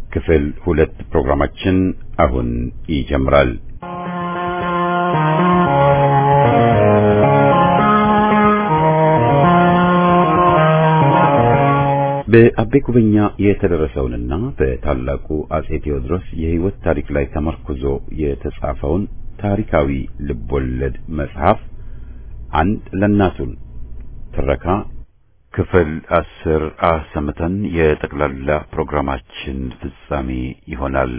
ክፍል 2 ፕሮግራማችን አሁን ይጀምራል። በአቤ ጉበኛ የተደረሰውንና በታላቁ አጼ ቴዎድሮስ የሕይወት ታሪክ ላይ ተመርኩዞ የተጻፈውን ታሪካዊ ልቦለድ መጽሐፍ አንድ ለናቱን ትረካ ክፍል 10 አሰምተን የጠቅላላ ፕሮግራማችን ፍጻሜ ይሆናል።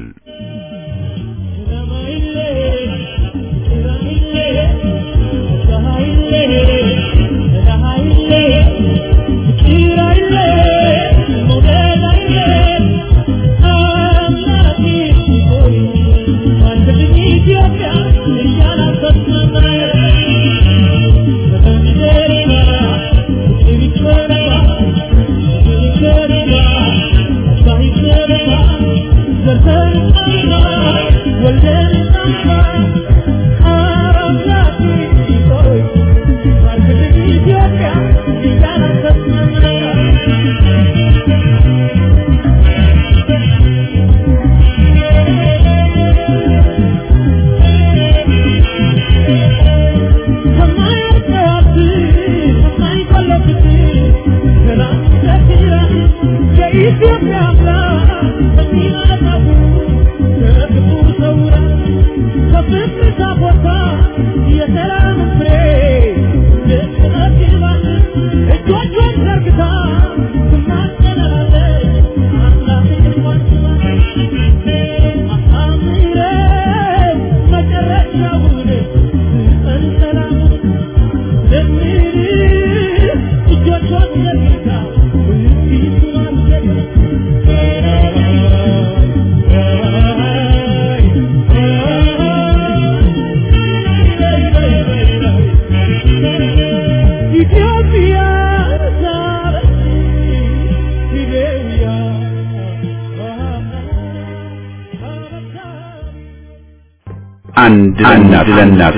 አንድ ለናት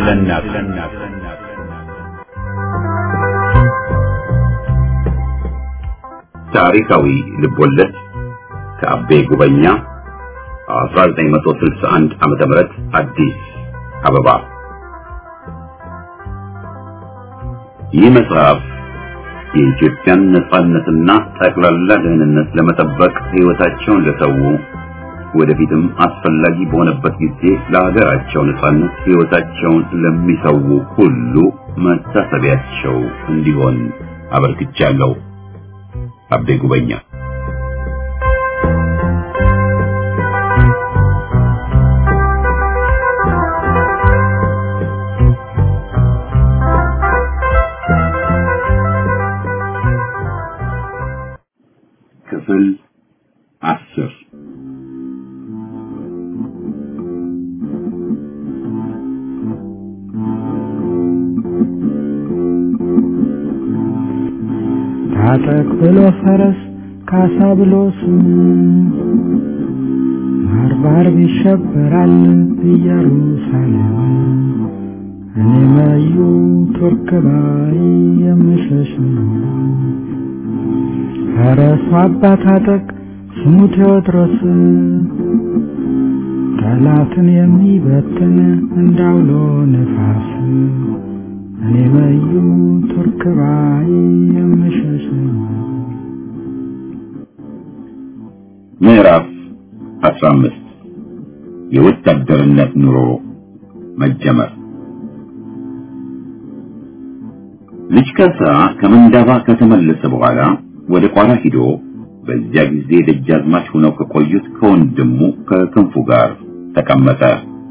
ታሪካዊ ልቦለድ ከአቤ ጉበኛ 1961 ዓመተ ምህረት አዲስ አበባ። ይህ መጽሐፍ የኢትዮጵያን ነጻነትና ጠቅላላ ደህንነት ለመጠበቅ ሕይወታቸውን ለሰው ወደፊትም አስፈላጊ በሆነበት ጊዜ ለሀገራቸው ነጻነት ሕይወታቸውን ለሚሰው ሁሉ መታሰቢያቸው እንዲሆን አበርክቻለሁ። አቤ ጉበኛ። ክፍል 10 ታጠቅ ብሎ ፈረስ ካሳ ብሎ ስም ባርባር ይሸበራል ኢየሩሳሌም እኔ ማዩ ቱርክ ባይ የምሸሽ ፈረሱ አባ ታጠቅ ስሙ ቴዎድሮስ ጠላትን የሚበትን እንዳውሎ ነፋስ እኔ ማዩ ቱርክ ባይ የምሸሽ። ምዕራፍ 15 የወታደርነት ኑሮ መጀመር። ልጅ ካሳ ከመንዳባ ከተመለሰ በኋላ ወደ ቋራ ሂዶ በዚያ ጊዜ ደጃዝማች ሆነው ከቆዩት ከወንድሙ ከክንፉ ጋር ተቀመጠ።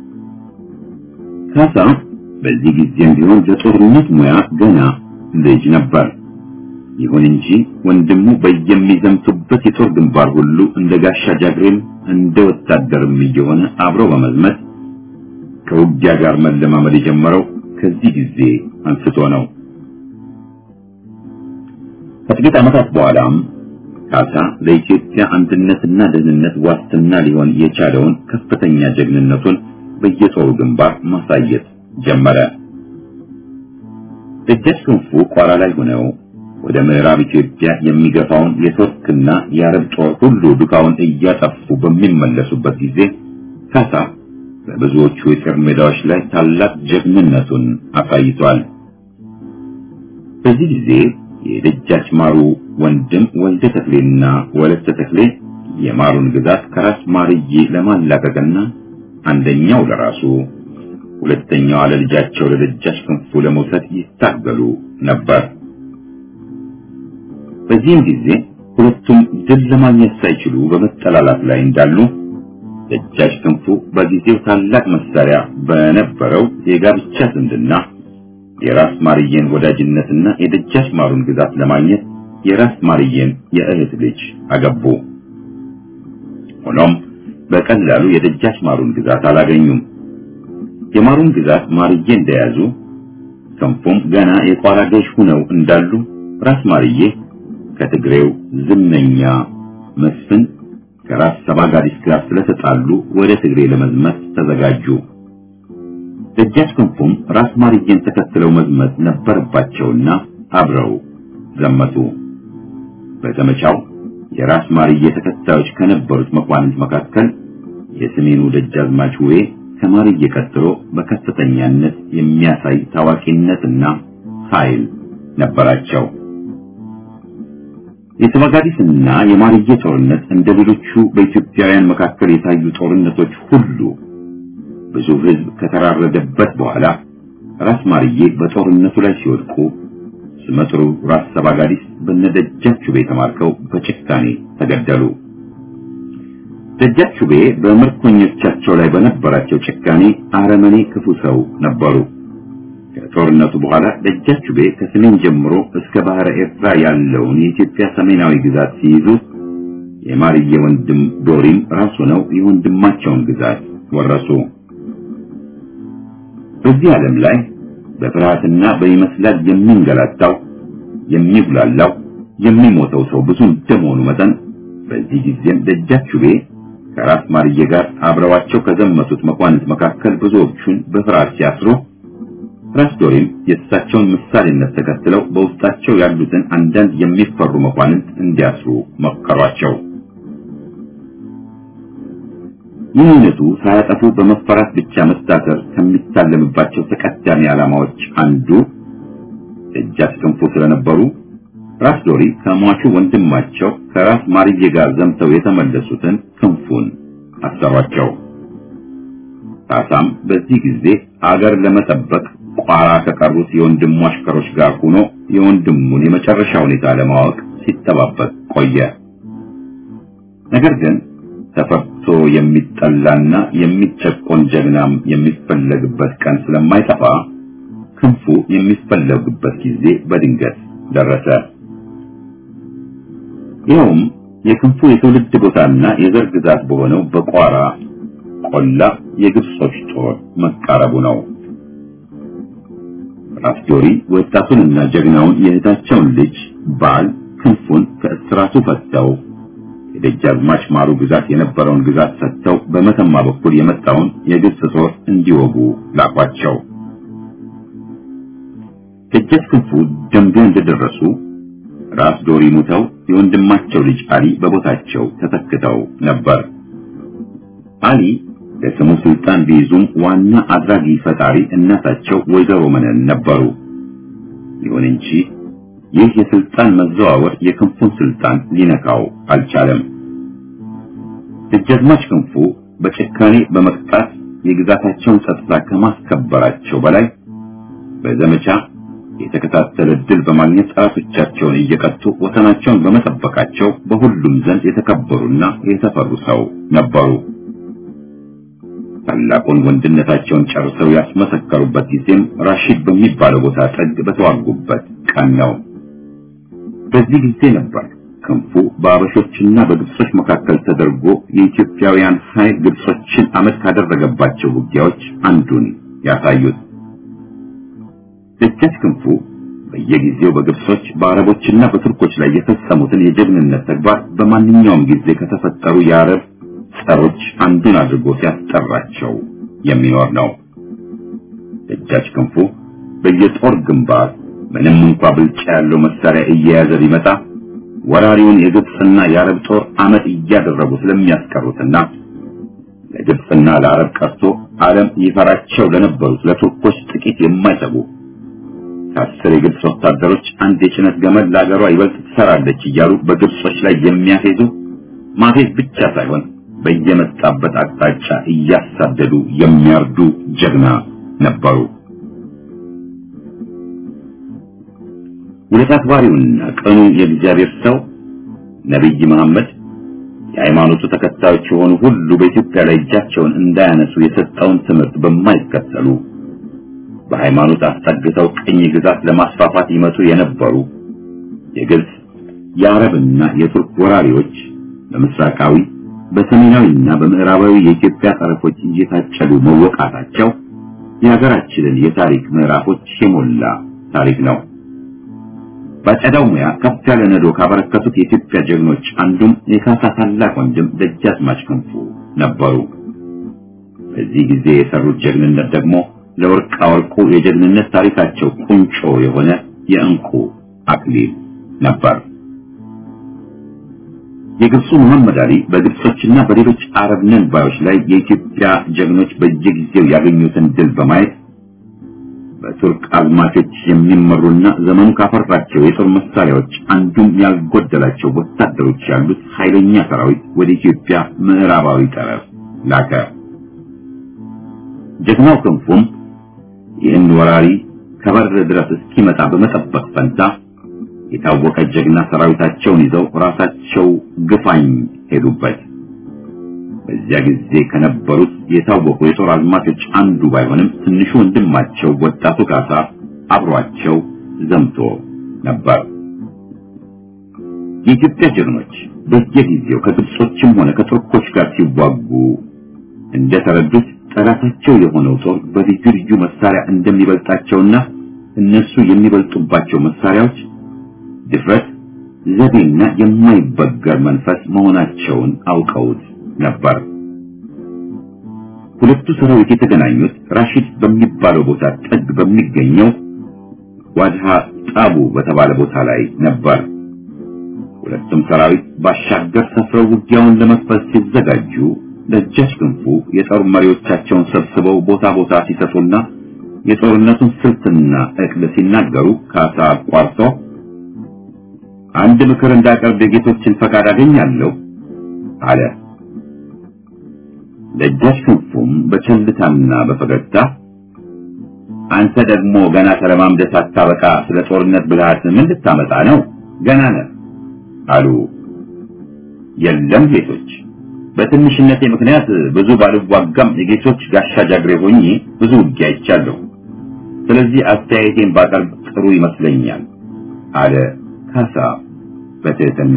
ካሳ በዚህ ጊዜም ቢሆን ለጦርነት ሙያ ገና ልጅ ነበር። ይሁን እንጂ ወንድሙ በየሚዘምቱበት የጦር ግንባር ሁሉ እንደ ጋሻ ጃግሬም እንደ ወታደርም እየሆነ አብሮ በመዝመት ከውጊያ ጋር መለማመድ የጀመረው ከዚህ ጊዜ አንስቶ ነው። ከጥቂት ዓመታት በኋላም ካሳ ለኢትዮጵያ አንድነትና ደህንነት ዋስትና ሊሆን የቻለውን ከፍተኛ ጀግንነቱን በየጦሩ ግንባር ማሳየት ጀመረ። ደጃች ክንፉ ቋራ ላይ ሆነው ወደ ምዕራብ ኢትዮጵያ የሚገፋውን የቱርክና የአረብ ጦር ሁሉ ዱካውን እያጠፉ በሚመለሱበት ጊዜ ካሳ በብዙዎቹ የጦር ሜዳዎች ላይ ታላቅ ጀግንነቱን አሳይቷል። በዚህ ጊዜ የደጃች ማሩ ወንድም ወልደ ተክሌና ወለተ ተክሌ የማሩን ግዛት ከራስ ማርዬ ለማላቀቅና አንደኛው ለራሱ ሁለተኛው ለልጃቸው ለደጃች ክንፉ ለመውሰድ ይታገሉ ነበር። በዚህም ጊዜ ሁለቱም ድል ለማግኘት ሳይችሉ በመጠላላት ላይ እንዳሉ ደጃች ክንፉ በጊዜው ታላቅ መሳሪያ በነበረው የጋብቻ ዝምድና የራስ ማርዬን ወዳጅነትና የደጃች ማሩን ግዛት ለማግኘት የራስ ማርዬን የእህት ልጅ አገቡ። ሆኖም በቀላሉ የደጃች ማሩን ግዛት አላገኙም። የማሩን ግዛት ማርዬ እንደያዙ ክንፉም ገና የቋራ ገዥ ሆነው እንዳሉ ራስ ማርዬ ከትግሬው ዝነኛ መስፍን ከራስ ሰባጋዲስ ጋር ስለተጣሉ ወደ ትግሬ ለመዝመት ተዘጋጁ። ደጃች ክንፉም ራስ ማርዬን ተከትለው መዝመት ነበረባቸውና አብረው ዘመቱ። በዘመቻው የራስ ማርዬ ተከታዮች ከነበሩት መኳንንት መካከል የሰሜኑ ደጃዝማች ውቤ ከማርዬ ቀጥሎ በከፍተኛነት የሚያሳይ ታዋቂነትና ኃይል ነበራቸው። የሰባጋዲስና የማርዬ ጦርነት እንደሌሎቹ በኢትዮጵያውያን መካከል የታዩ ጦርነቶች ሁሉ ብዙ ሕዝብ ከተራረደበት በኋላ ራስ ማርዬ በጦርነቱ ላይ ሲወድቁ ስመጥሩ ራስ ሰባጋዲስ በነደጃች ውቤ ተማርከው በጭካኔ ተገደሉ። ደጃች ውቤ በምርኮኞቻቸው ላይ በነበራቸው ጭካኔ አረመኔ ክፉ ሰው ነበሩ። ከጦርነቱ በኋላ ደጃች ውቤ ከሰሜን ጀምሮ እስከ ባህረ ኤርትራ ያለውን የኢትዮጵያ ሰሜናዊ ግዛት ሲይዙ የማርዬ ወንድም ዶሪም ራሱ ነው የወንድማቸውን ግዛት ወረሱ። በዚህ ዓለም ላይ በፍርሃትና በይመስላል የሚንገላታው የሚጉላላው የሚሞተው ሰው ብዙ እንደመሆኑ መጠን በዚህ ጊዜም ደጃች ውቤ ከራስ ማርዬ ጋር አብረዋቸው ከዘመቱት መኳንንት መካከል ብዙዎቹን በፍርሃት ሲያስሩ ራስ ዶሪም የእሳቸውን ምሳሌነት ተከትለው በውስጣቸው ያሉትን አንዳንድ የሚፈሩ መኳንንት እንዲያስሩ መከሯቸው። ይህነቱ ሳያጠፉ በመፈራት ብቻ መታሰር ከሚታለምባቸው ተቀዳሚ ዓላማዎች አንዱ ደጃች ክንፉ ስለነበሩ ራስ ዶሪ ከሟቹ ወንድማቸው ከራስ ማርዬ ጋር ዘምተው የተመለሱትን ክንፉን አሰሯቸው። ካሳም በዚህ ጊዜ አገር ለመጠበቅ ቋራ ከቀሩት የወንድሙ አሽከሮች ጋር ሆኖ የወንድሙን የመጨረሻ ሁኔታ ለማወቅ ሲተባበቅ ቆየ። ነገር ግን ተፈርቶ የሚጠላና የሚጨቆን ጀግናም የሚፈለግበት ቀን ስለማይጠፋ ክንፉ የሚፈለግበት ጊዜ በድንገት ደረሰ። ይኸውም የክንፉ የትውልድ ቦታና የዘር ግዛት በሆነው በቋራ ቆላ የግብጾች ጦር መቃረቡ ነው። ራስ ዶሪ ወጣቱንና ጀግናውን የእህታቸውን ልጅ ባል ክንፉን ከእስራቱ ፈተው የደጃዝማች ማሩ ግዛት የነበረውን ግዛት ሰጥተው በመተማ በኩል የመጣውን የግብጽ ጦር እንዲወጉ ላኳቸው። ደጃች ክንፉ ደምቢያ እንደደረሱ ራስ ዶሪ ሙተው የወንድማቸው ልጅ አሊ በቦታቸው ተተክተው ነበር። አሊ ለስሙ ስልጣን ቢይዙም ዋና አድራጊ ፈጣሪ እናታቸው ወይዘሮ መነን ነበሩ። ይሁን እንጂ ይህ የስልጣን መዘዋወር የክንፉን ስልጣን ሊነካው አልቻለም። ደጃዝማች ክንፉ በጭካኔ በመቅጣት የግዛታቸውን ጸጥታ ከማስከበራቸው በላይ በዘመቻ የተከታተለ ድል በማግኘት ጠላቶቻቸውን እየቀጡ ወሰናቸውን በመጠበቃቸው በሁሉም ዘንድ የተከበሩና የተፈሩ ሰው ነበሩ። ታላቁን ወንድነታቸውን ጨርሰው ያስመሰከሩበት ጊዜም ራሺድ በሚባለው ቦታ ጥግ በተዋጉበት ቀን ነው። በዚህ ጊዜ ነበር ክንፉ በአበሾችና በግብጾች መካከል ተደርጎ የኢትዮጵያውያን ኃይል ግብጾችን አመት ካደረገባቸው ውጊያዎች አንዱን ያሳዩት። ደጃች ክንፉ በየጊዜው በግብጾች በአረቦችና በቱርኮች ላይ የተፈጸሙትን የጀግንነት ተግባር በማንኛውም ጊዜ ከተፈጠሩ የአረብ ጸሮች አንዱን አድርጎ ሲያስጠራቸው የሚኖር ነው። ደጃች ክንፉ በየጦር ግንባር ምንም እንኳን ብልጫ ያለው መሳሪያ እየያዘ ቢመጣ ወራሪውን የግብጽና የአረብ ጦር አመት እያደረጉ ስለሚያስቀሩትና ለግብጽና ለአረብ ቀርቶ ዓለም ይፈራቸው ለነበሩት ለቱርኮች ጥቂት የማይሰጉ ከአስር የግብጽ ወታደሮች አንድ የጭነት ገመድ ለአገሯ ይበልጥ ትሰራለች እያሉ በግብጾች ላይ የሚያፌዙ ማፌዝ ብቻ ሳይሆን በየመጣበት አቅጣጫ እያሳደዱ የሚያርዱ ጀግና ነበሩ። ውለታ አክባሪውና ቀኑ የእግዚአብሔር ሰው ነብይ መሐመድ የሃይማኖቱ ተከታዮች የሆኑ ሁሉ በኢትዮጵያ ላይ እጃቸውን እንዳያነሱ የሰጠውን ትምህርት በማይከተሉ በሃይማኖት አስጠግተው ቅኝ ግዛት ለማስፋፋት ይመጡ የነበሩ የግብጽ የአረብና የቱርክ ወራሪዎች በምስራቃዊ በሰሜናዊና በምዕራባዊ የኢትዮጵያ ጠረፎች እየታጨዱ መወቃታቸው የሀገራችንን የታሪክ ምዕራፎች የሞላ ታሪክ ነው። በጨዳው ሙያ ከፍ ያለ ነዶ ካበረከቱት የኢትዮጵያ ጀግኖች አንዱም የካሳ ታላቅ ወንድም ደጃዝማች ክንፉ ነበሩ። በዚህ ጊዜ የሰሩት ጀግንነት ደግሞ ለወርቅ አወርቁ የጀግንነት ታሪካቸው ቁንጮ የሆነ የእንቁ አክሊል ነበር። የግብፁ መሐመድ አሊ በግብጾችና በሌሎች አረብ ነን ባዮች ላይ የኢትዮጵያ ጀግኖች በየጊዜው ያገኙትን ድል በማየት በቱርክ አዝማቾች የሚመሩና ዘመኑ ካፈራቸው የጦር መሳሪያዎች አንዱም ያልጎደላቸው ወታደሮች ያሉት ኃይለኛ ሰራዊት ወደ ኢትዮጵያ ምዕራባዊ ጠረፍ ላከ። ጀግናው ክንፉም ይህን ወራሪ ከበር ድረስ እስኪመጣ በመጠበቅ ፈንታ የታወቀ ጀግና ሰራዊታቸውን ይዘው ራሳቸው ግፋኝ ሄዱበት። በዚያ ጊዜ ከነበሩት የታወቁ የጦር አዝማቾች አንዱ ባይሆንም ትንሹ ወንድማቸው ወጣቱ ካሳ አብሯቸው ዘምቶ ነበር። የኢትዮጵያ ጀግኖች በየጊዜው ከግብጾችም ሆነ ከቱርኮች ጋር ሲዋጉ እንደተረዱት ጠላታቸው የሆነው ጦር በልዩ ልዩ መሳሪያ እንደሚበልጣቸውና እነሱ የሚበልጡባቸው መሳሪያዎች ድፍረት፣ ዘዴና የማይበገር መንፈስ መሆናቸውን አውቀውት ነበር። ሁለቱ ሰራዊት የተገናኙት ራሺድ በሚባለው ቦታ ጥግ በሚገኘው ዋድሃ ጣቡ በተባለ ቦታ ላይ ነበር። ሁለቱም ሰራዊት ባሻገር ሰፍረው ውጊያውን ለመክፈት ሲዘጋጁ ደጃች ክንፉ የጦር መሪዎቻቸውን ሰብስበው ቦታ ቦታ ሲሰጡና የጦርነቱን ስልትና ዕቅድ ሲናገሩ ካሳ አቋርጦ አንድ ምክር እንዳቀርብ የጌቶችን ፈቃድ አገኛለሁ አለ። ደጃች ክንፉም በቸልታና በፈገግታ አንተ ደግሞ ገና ተለማምደህ ሳታበቃ ስለ ጦርነት ብልሃት ምን ልታመጣ ነው? ገና ነህ አሉ። የለም ጌቶች፣ በትንሽነቴ ምክንያት ብዙ ባልዋጋም የጌቶች ጋሻ ጃግሬ ሆኜ ብዙ ውጊያ አይቻለሁ። ስለዚህ አስተያየቴን ባቀርብ ጥሩ ይመስለኛል አለ ካሳ በትህትና።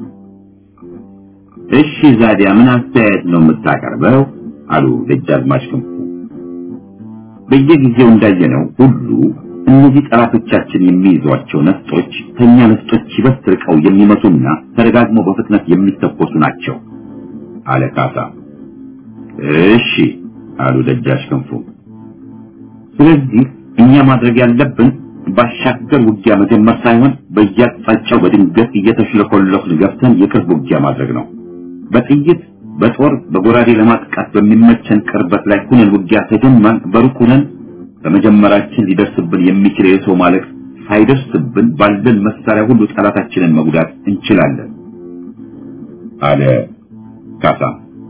እሺ ዛዲያ ምን አስተያየት ነው የምታቀርበው? አሉ ደጃዝማች ክንፉ። በየጊዜው እንዳየነው ሁሉ እነዚህ ጠላቶቻችን የሚይዟቸው ነፍጦች ከኛ ነፍጦች ይበልጥ ርቀው የሚመቱና ተደጋግመው በፍጥነት የሚተኮሱ ናቸው አለ ካሳ። እሺ አሉ ደጃች ክንፉ። ስለዚህ እኛ ማድረግ ያለብን ባሻገር ውጊያ መጀመር ሳይሆን በየአቅጣጫው በድንገት እየተሽለኮለኩን ገብተን የቅርብ ውጊያ ማድረግ ነው። በጥይት በጦር በጎራዴ ለማጥቃት በሚመቸን ቅርበት ላይ ሆነን ውጊያ ተጀመርን በሩቅ ሆነን በመጀመራችን ሊደርስብን የሚችል የሰው ማለቅ ሳይደርስብን ባለን መሳሪያ ሁሉ ጠላታችንን መጉዳት እንችላለን አለ ካሳ።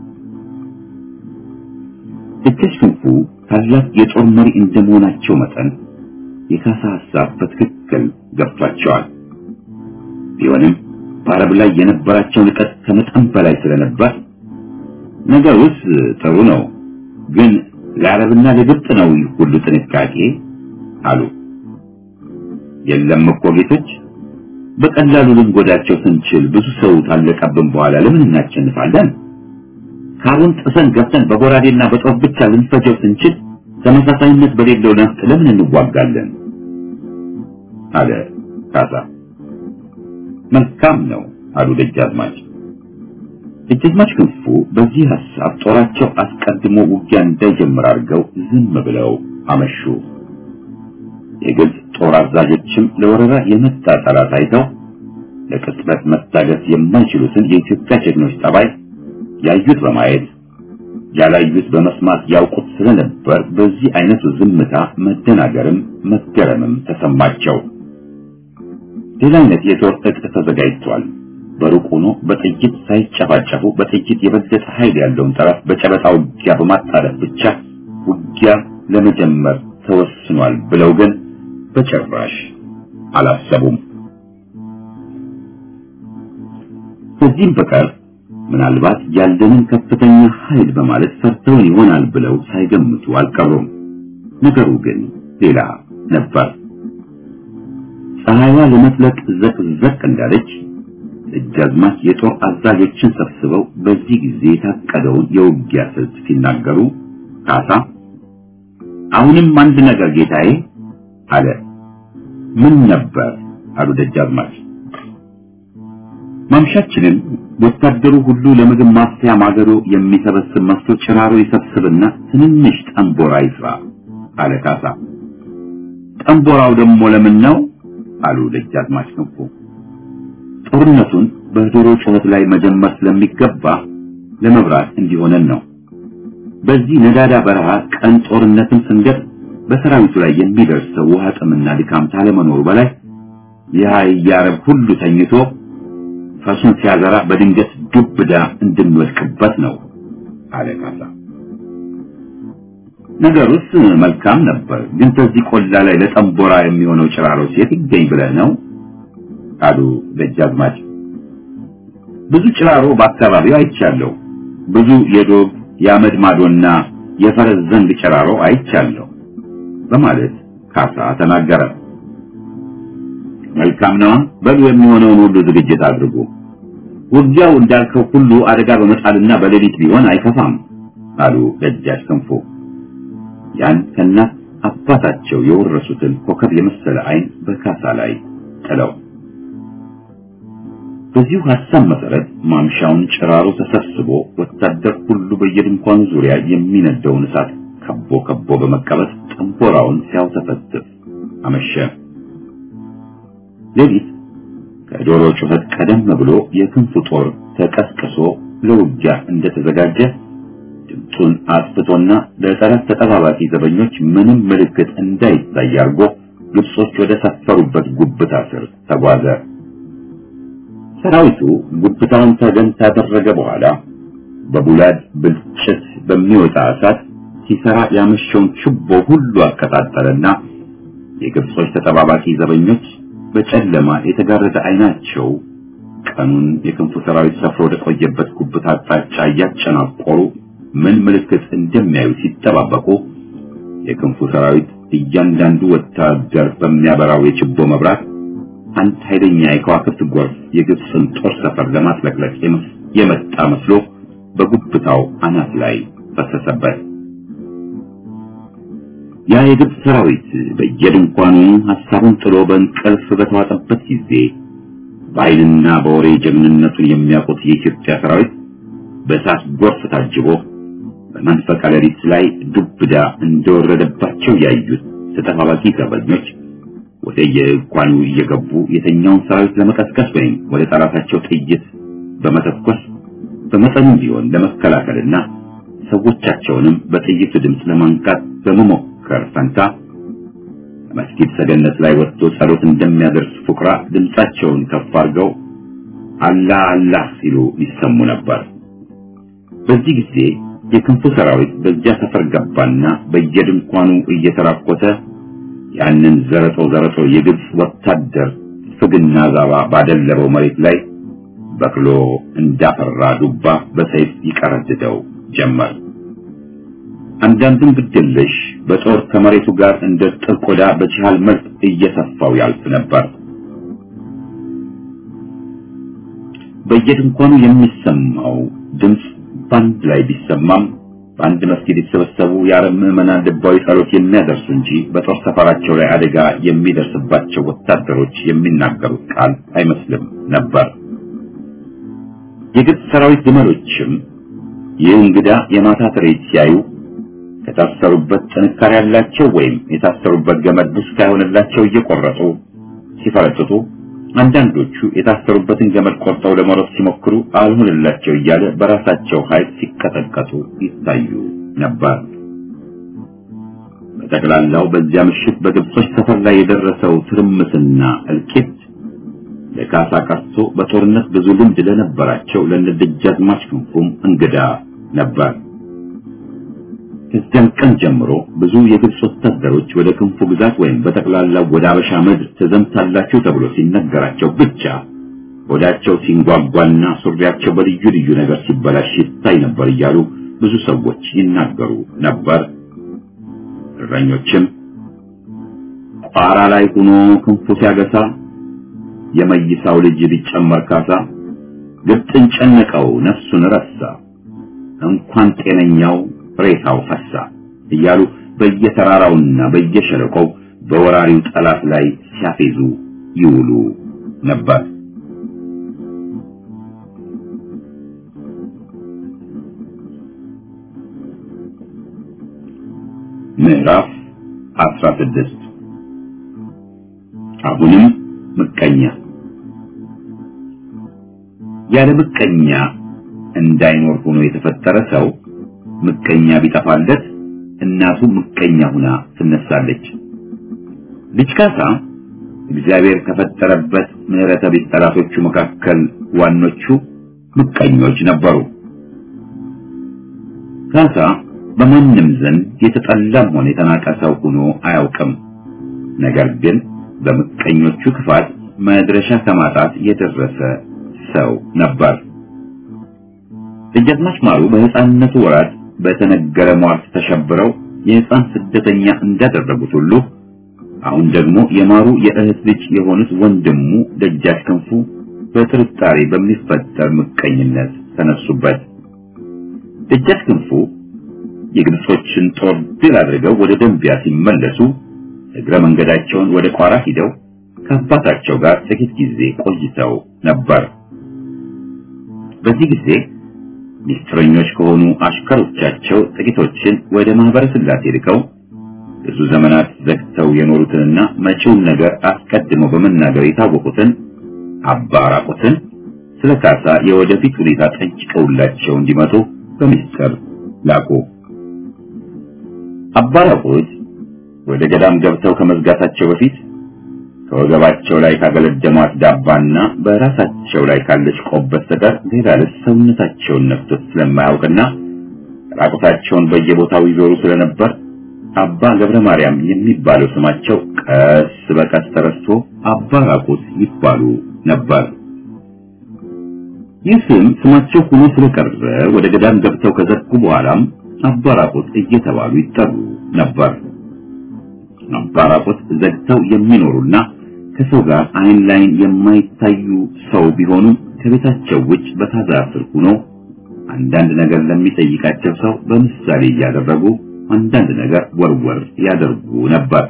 ደጃች ክንፉ ታላቅ የጦር መሪ እንደመሆናቸው መጠን የካሳ ሐሳብ በትክክል ገብቷቸዋል። ቢሆንም በአረብ ላይ የነበራቸው ንቀት ከመጠን በላይ ስለነበር ነገሩስ ጥሩ ነው፣ ግን ለአረብና ለግብጽ ነው ሁሉ ጥንቃቄ አሉ። የለም እኮ ጌቶች፣ በቀላሉ ልንጎዳቸው ስንችል ብዙ ሰው ታለቀብን በኋላ ለምን እናቸንፋለን? ካሩን ጥሰን ገብተን በጎራዴና በጦር ብቻ ልንፈጀው ስንችል ተመሳሳይነት በሌለው ነፍጥ ለምን እንዋጋለን? አለ ካሳ። መልካም ነው አሉ ደጃዝማች። ደጃዝማች ክንፉ በዚህ ሐሳብ ጦራቸው አስቀድሞ ውጊያ እንዳይጀምር አድርገው ዝም ብለው አመሹ። የግብጽ ጦር አዛዦችም ለወረራ የመጣ ጠላት አይተው ለቅጽበት መታገስ የማይችሉትን የኢትዮጵያ ጀግኖች ጠባይ ያዩት በማየት ያላዩት በመስማት ያውቁት ስለነበር በዚህ አይነቱ ዝምታ መደናገርም መገረምም ተሰማቸው። ሌላ አይነት የጦር ዕቅድ ተዘጋጅቷል። በሩቅ ሆኖ በጥይት ሳይጨፋጨፉ በጥይት የበለጠ ኃይል ያለውን ጠላት በጨበጣ ውጊያ በማጣደፍ ብቻ ውጊያ ለመጀመር ተወስኗል ብለው ግን በጭራሽ አላሰቡም። ከዚህም በቀር ምናልባት ያለንን ከፍተኛ ኃይል በማለት ፈርተውን ይሆናል ብለው ሳይገምቱ አልቀሩም። ነገሩ ግን ሌላ ነበር። ፀሐይዋ ለመጥለቅ ዘቅዘቅ እንዳለች ደጃዝማች የጦር አዛዦችን ሰብስበው በዚህ ጊዜ የታቀደውን የውጊያ ስልት ሲናገሩ ካሳ አሁንም አንድ ነገር ጌታዬ አለ። ምን ነበር አሉ ደጃዝማች። ማምሻችንን ወታደሩ ሁሉ ለምግብ ማፍያ ማገዶ የሚሰበስብ መስሎ ጭራሮ ይሰብስብና ትንንሽ ጠንቦራ ይስራ አለ ካሳ። ጠንቦራው ደግሞ ለምን ነው አሉ ደጃዝማች ክንፉ። ጦርነቱን በዶሮ ጩኸት ላይ መጀመር ስለሚገባ ለመብራት እንዲሆነን ነው። በዚህ ነዳዳ በረሃ ቀን ጦርነትን ስንገጥ በሰራዊቱ ላይ የሚደርሰው ውሃ ጥምና ድካም ካለመኖሩ በላይ የአረብ ሁሉ ተኝቶ ፈሱን ሲያዘራ በድንገት ዱብዳ እንድንወድቅበት ነው አለ ካሳ። ነገሩስ መልካም ነበር፣ ግን በዚህ ቆላ ላይ ለጠንቦራ የሚሆነው ጭራሮ ሴት ይገኝ ብለህ ነው አሉ ደጃዝማች። ብዙ ጭራሮ በአካባቢው አይቻለሁ። ብዙ የዶግ የአመድ ማዶና የፈረስ ዘንግ ጭራሮ አይቻለሁ በማለት ካሳ ተናገረ። መልካም ነው፣ በሉ የሚሆነውን ሁሉ ዝግጅት አድርጉ። ውጊያው እንዳልከው ሁሉ አደጋ በመጣልና በሌሊት ቢሆን አይከፋም አሉ ደጃች ክንፉ። ያን ከእናት አባታቸው የወረሱትን ኮከብ የመሰለ አይን በካሳ ላይ ጥለው በዚሁ ሐሳብ መሰረት ማምሻውን ጭራሮ ተሰብስቦ ወታደር ሁሉ በየድንኳኑ ዙሪያ የሚነደውን እሳት ከቦ በመቀበል ጠንቦራውን ሲያውተፈትፍ አመሸ። ሌሊት ከዶሮ ጩኸት ቀደም ብሎ የክንፉ ጦር ተቀስቅሶ ለውጊያ እንደተዘጋጀ ድምፁን አጥፍቶና ለጠላት ተጠባባቂ ዘበኞች ምንም ምልክት እንዳይታይ አድርጎ ግብጾች ወደ ሰፈሩበት ጉብታ ስር ተጓዘ። ሰራዊቱ ጉብታውን ተገን ካደረገ በኋላ በቡላድ ብልጭት በሚወጣ እሳት ሲሰራ ያመሸውን ችቦ ሁሉ አቀጣጠለና የግብጾች ተጠባባቂ ዘበኞች በጨለማ የተጋረደ አይናቸው ቀኑን የክንፉ ሰራዊት ሰፍሮ ወደ ቆየበት ጉብታ አቅጣጫ እያጨናቆሩ ምን ምልክት እንደሚያዩ ሲጠባበቁ የክንፉ ሰራዊት እያንዳንዱ ወታደር በሚያበራው የችቦ መብራት አንድ ኃይለኛ የከዋክብት ጎርፍ የግብጽን ጦር ሰፈር ለማጥለቅለቅ የመጣ መስሎ በጉብታው አናት ላይ ፈሰሰበት። ያ የግብጽ ሰራዊት በየድንኳኑ ሐሳቡን ጥሎ በእንቅልፍ በተዋጠበት ጊዜ በኃይልና በወሬ ጀግንነቱን የሚያውቁት የኢትዮጵያ ሰራዊት በእሳት ጎርፍ ታጅቦ በመንፈቀ ሌሊት ላይ ዱብዳ እንደወረደባቸው ያዩት ተጠባባቂ ዘበኞች ወደ የድንኳኑ እየገቡ የተኛውን ሰራዊት ለመቀስቀስ ወይም ወደ ጠላታቸው ጥይት በመተኮስ በመጠኑም ቢሆን ለመከላከልና ሰዎቻቸውንም በጥይቱ ድምፅ ለማንቃት በመሞከር ፈንታ መስጊድ ሰገነት ላይ ወጥቶ ጸሎት እንደሚያደርስ ፉቅራ ድምጻቸውን ከፍ አድርገው አላህ አላህ ሲሉ ይሰሙ ነበር። በዚህ ጊዜ የክንፉ ሰራዊት በዚያ ሰፈር ገባና በየድንኳኑ እየተራኮተ ያንን ዘረጦ የግብጽ ወታደር ፍግና ዛባ ባደለበው መሬት ላይ በቅሎ እንዳፈራ ዱባ በሰይፍ ይቀረድደው ጀመር። አንዳንዱም ግድልሽ በጦር ከመሬቱ ጋር እንደ ጥር ቆዳ በቻል መልክ እየሰፋው ያልፍ ነበር። በየድንኳኑ የሚሰማው ድምፅ ባንድ ላይ ቢሰማም በአንድ መስጊድ የተሰበሰቡ የአረብ ምዕመናን ልባዊ ጸሎት የሚያደርሱ እንጂ በጦር ሰፈራቸው ላይ አደጋ የሚደርስባቸው ወታደሮች የሚናገሩት ቃል አይመስልም ነበር። የግብጽ ሰራዊት ግመሎችም ይህ እንግዳ የማታ ትርኢት ሲያዩ የታሰሩበት ጥንካሬ ያላቸው ወይም የታሰሩበት ገመድ ብስካ የሆነላቸው እየቆረጡ ሲፈረጥጡ፣ አንዳንዶቹ የታሰሩበትን ገመድ ቆርጠው ለመሮጥ ሲሞክሩ አልሆነላቸው እያለ በራሳቸው ኃይል ሲቀጠቀጡ ይታዩ ነበር። በጠቅላላው በዚያ ምሽት በግብጾች ሰፈር ላይ የደረሰው ትርምስና እልቂት ለካሳ ቀርቶ በጦርነት ብዙ ልምድ ለነበራቸው ለነደጃዝማች ክንፉም እንግዳ ነበር። ከዚያም ቀን ጀምሮ ብዙ የግብጽ ወታደሮች ወደ ክንፉ ግዛት ወይም በጠቅላላው ወደ አበሻ ምድር ተዘምታላችሁ ተብሎ ሲነገራቸው ብቻ ወዳቸው ሲንጓጓና ሱሪያቸው በልዩ ልዩ ነገር ሲበላሽ ይታይ ነበር እያሉ ብዙ ሰዎች ይናገሩ ነበር። እረኞችም ቋራ ላይ ሆኖ ክንፉ ሲያገሳ የመይሳው ልጅ ቢጨመር ካሳ ግብጽን ጨነቀው ነፍሱን ረሳ እንኳን ጤነኛው ሬሳው ፈሳ እያሉ በየተራራውና በየሸለቆው በወራሪው ጠላት ላይ ሲያፌዙ ይውሉ ነበር። ምዕራፍ 16 አሁንም ምቀኛ። ያለ ምቀኛ እንዳይኖር ሆኖ የተፈጠረ ሰው ምቀኛ ቢጠፋለት እናቱ ምቀኛ ሆና ትነሳለች። ልጅ ካሳ እግዚአብሔር ከፈጠረበት ምሕረተ ቢስ ጠላቶቹ መካከል ዋኖቹ ምቀኞች ነበሩ። ካሳ በማንም ዘንድ የተጠላም ሆነ የተናቀ ሰው ሆኖ አያውቅም። ነገር ግን በምቀኞቹ ክፋት መድረሻ ከማጣት የደረሰ ሰው ነበር። ደጃዝማች ማሩ በሕፃንነቱ ወራት በተነገረ ሟርት ተሸብረው የሕፃን ስደተኛ እንዳደረጉት ሁሉ አሁን ደግሞ የማሩ የእህት ልጅ የሆኑት ወንድሙ ደጃች ክንፉ በጥርጣሬ በሚፈጠር ምቀኝነት ተነሱበት። ደጃች ክንፉ የግብጾችን ጦር ድል አድርገው ወደ ደንቢያ ሲመለሱ እግረ መንገዳቸውን ወደ ቋራ ሂደው ከአባታቸው ጋር ጥቂት ጊዜ ቆይተው ነበር። በዚህ ጊዜ ሚስጥረኞች ከሆኑ አሽከሮቻቸው ጥቂቶችን ወደ ማህበረ ሥላሴ ልከው ብዙ ዘመናት ዘግተው የኖሩትንና መጪውን ነገር አስቀድመው በመናገር የታወቁትን አባ ራቁትን ስለ ካሳ የወደፊት ሁኔታ ጠይቀውላቸው እንዲመጡ በሚስጥር ላኩ። አባ ራቁት ወደ ገዳም ገብተው ከመዝጋታቸው በፊት ከወገባቸው ላይ ካገለደሟት ዳባና በራሳቸው ላይ ካለች ቆብ በስተቀር ሌላ ልብስ ሰውነታቸውን ነፍቶት ስለማያውቅና ራቁታቸውን በየቦታው ይዞሩ ስለነበር አባ ገብረ ማርያም የሚባለው ስማቸው ቀስ በቀስ ተረስቶ አባ ራቁት ይባሉ ነበር። ይህ ስም ስማቸው ሆኖ ስለቀረ ወደ ገዳም ገብተው ከዘጉ በኋላም አባ ራቁት እየተባሉ ይጠሩ ነበር። አባ ራቁት ዘግተው የሚኖሩና ከሰው ጋር አይን ላይን የማይታዩ ሰው ቢሆኑ ከቤታቸው ውጭ በታዛ ስር ሆነው አንዳንድ ነገር ለሚጠይቃቸው ሰው በምሳሌ እያደረጉ አንዳንድ ነገር ወርወር ያደርጉ ነበር።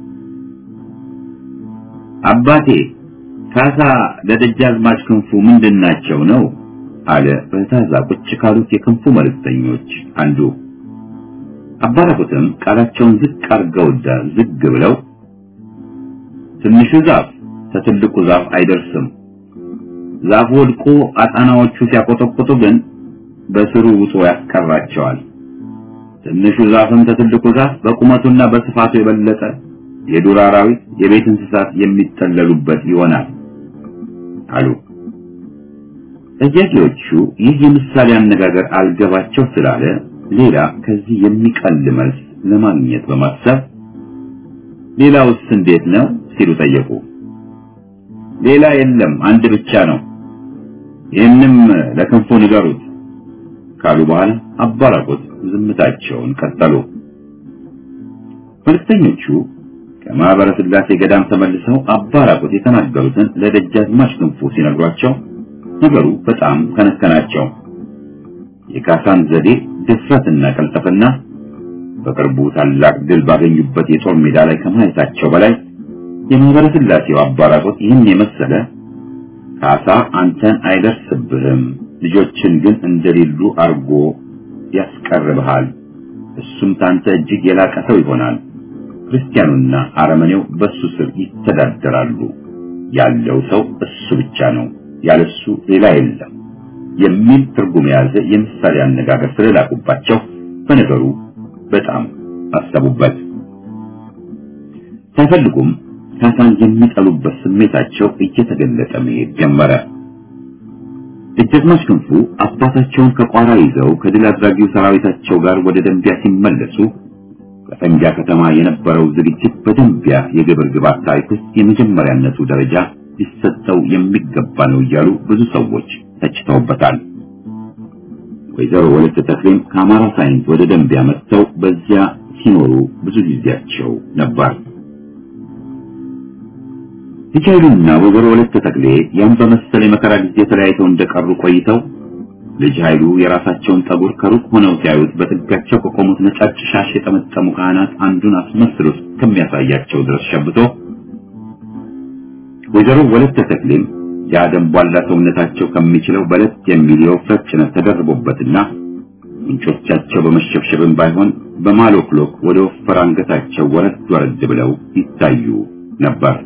አባቴ ካሳ ለደጃዝማች ክንፉ ምንድናቸው ነው አለ በታዛ ቁጭ ካሉት የክንፉ መልእክተኞች አንዱ። አባ ራቁትም ቃላቸውን ዝቅ አድርገውና ዝግ ብለው ትንሹ ዛፍ ከትልቁ ዛፍ አይደርስም፣ ዛፉ ወድቆ አጣናዎቹ ሲያቆጠቁጡ ግን በስሩ ውጦ ያስቀራቸዋል። ትንሹ ዛፍም ከትልቁ ዛፍ በቁመቱና በስፋቱ የበለጠ የዱር አራዊት የቤት እንስሳት የሚጠለሉበት ይሆናል አሉ። እያጌዎቹ ይህ የምሳሌ አነጋገር አልገባቸው ስላለ ሌላ ከዚህ የሚቀል መልስ ለማግኘት በማሰብ ሌላውስ እንዴት ነው ሲሉ ጠየቁ። ሌላ የለም አንድ ብቻ ነው፣ ይህንም ለክንፉ ንገሩት ካሉ በኋላ አባ ራቁት ዝምታቸውን ቀጠሉ። መልእክተኞቹ ከማህበረ ሥላሴ ገዳም ተመልሰው አባ ራቁት የተናገሩትን ለደጃዝማች ክንፉ ሲነግሯቸው ነገሩ በጣም ከነከናቸው። የካሳን ዘዴ ድፍረትና ቀልጠፍና በቅርቡ ታላቅ ድል ባገኙበት የጦር ሜዳ ላይ ከማየታቸው በላይ የማህበረ ሥላሴው አባ ራቁት ይህን የመሰለ ካሳ አንተን አይደርስብህም፣ ልጆችን ግን እንደሌሉ አርጎ ያስቀርብሃል እሱም ታንተ እጅግ የላቀ ሰው ይሆናል። ክርስቲያኑና አረመኔው በሱ ስር ይተዳደራሉ። ያለው ሰው እሱ ብቻ ነው፣ ያለሱ ሌላ የለም የሚል ትርጉም የያዘ የምሳሌ አነጋገር ስለላኩባቸው በነገሩ በጣም አሰቡበት። ሳይፈልጉም ካሳን የሚጠሉበት ስሜታቸው እየተገለጠ መሄድ ጀመረ። ደጃዝማች ክንፉ አባታቸውን ከቋራ ይዘው ከድል አድራጊው ሰራዊታቸው ጋር ወደ ደንቢያ ሲመለሱ በፈንጃ ከተማ የነበረው ዝግጅት በደንቢያ የግብር ግባት ታሪክ ውስጥ የመጀመሪያነቱ ደረጃ ሊሰጠው የሚገባ ነው እያሉ ብዙ ሰዎች ተችተውበታል። ወይዘሮ ወለተ ተክሌም ከአማራ ሳይንት ወደ ደንቢያ መጥተው በዚያ ሲኖሩ ብዙ ጊዜያቸው ነበር። ልጅ ወይዘሮ ወለተ ተክሌ ያን በመሰለ መከራ ጊዜ ተለያይተው እንደቀሩ ቆይተው ልጅ ኃይሉ የራሳቸውን ጠጉር ከሩቅ ሆነው ሲያዩት በጥጋቸው ከቆሙት ነጫጭ ሻሽ የጠመጠሙ ካህናት አንዱን አስመስሎ ከሚያሳያቸው ድረስ ሸብቶ ወይዘሮ ወለተ ተክሌም ያደም ባላ ሰውነታቸው ከሚችለው በለት የሚል የወፍረት ጭነት ተደርቦበትና ምንጮቻቸው በመሸብሸብም ባይሆን በማሎክሎክ ወደ ወፈር አንገታቸው ወረድ ብለው ይታዩ ነበር።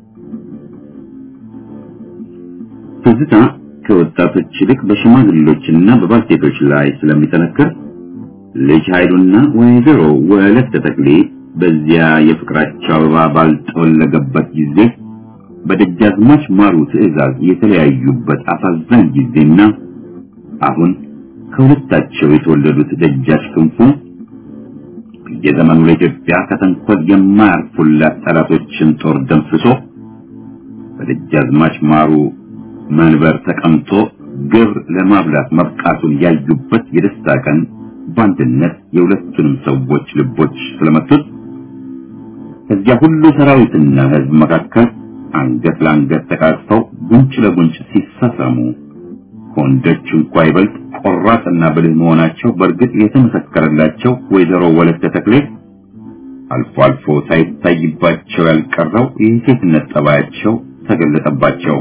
ትዝታ ከወጣቶች ይልቅ በሽማግሌዎችና በባልቴቶች ላይ ስለሚጠነክር ልጅ ኃይሉና ወይዘሮ ወለተ ተክሌ በዚያ የፍቅራቸው አበባ ባልጠወለገበት ጊዜ በደጃዝማች ማሩ ትዕዛዝ የተለያዩበት አሳዛኝ ጊዜና አሁን ከሁለታቸው የተወለዱት ደጃች ክንፉ የዘመኑ ለኢትዮጵያ ከተንኮል የማያርፉላት ጠላቶችን ጦር ደምስሶ በደጃዝማች ማሩ መንበር ተቀምጦ ግብር ለማብላት መብቃቱን ያዩበት የደስታ ቀን በአንድነት የሁለቱንም ሰዎች ልቦች ስለመቱት ከዚያ ሁሉ ሰራዊትና ሕዝብ መካከል አንገት ለአንገት ተቃቅፈው ጉንጭ ለጉንጭ ሲሳሳሙ ከወንዶች እንኳን ይበልጥ ቆራጥና ብልህ መሆናቸው በእርግጥ የተመሰከረላቸው ወይዘሮ ወለተ ተክሌ አልፎ አልፎ ሳይታይባቸው ያልቀረው የሴትነት ጠባያቸው ተገለጠባቸው።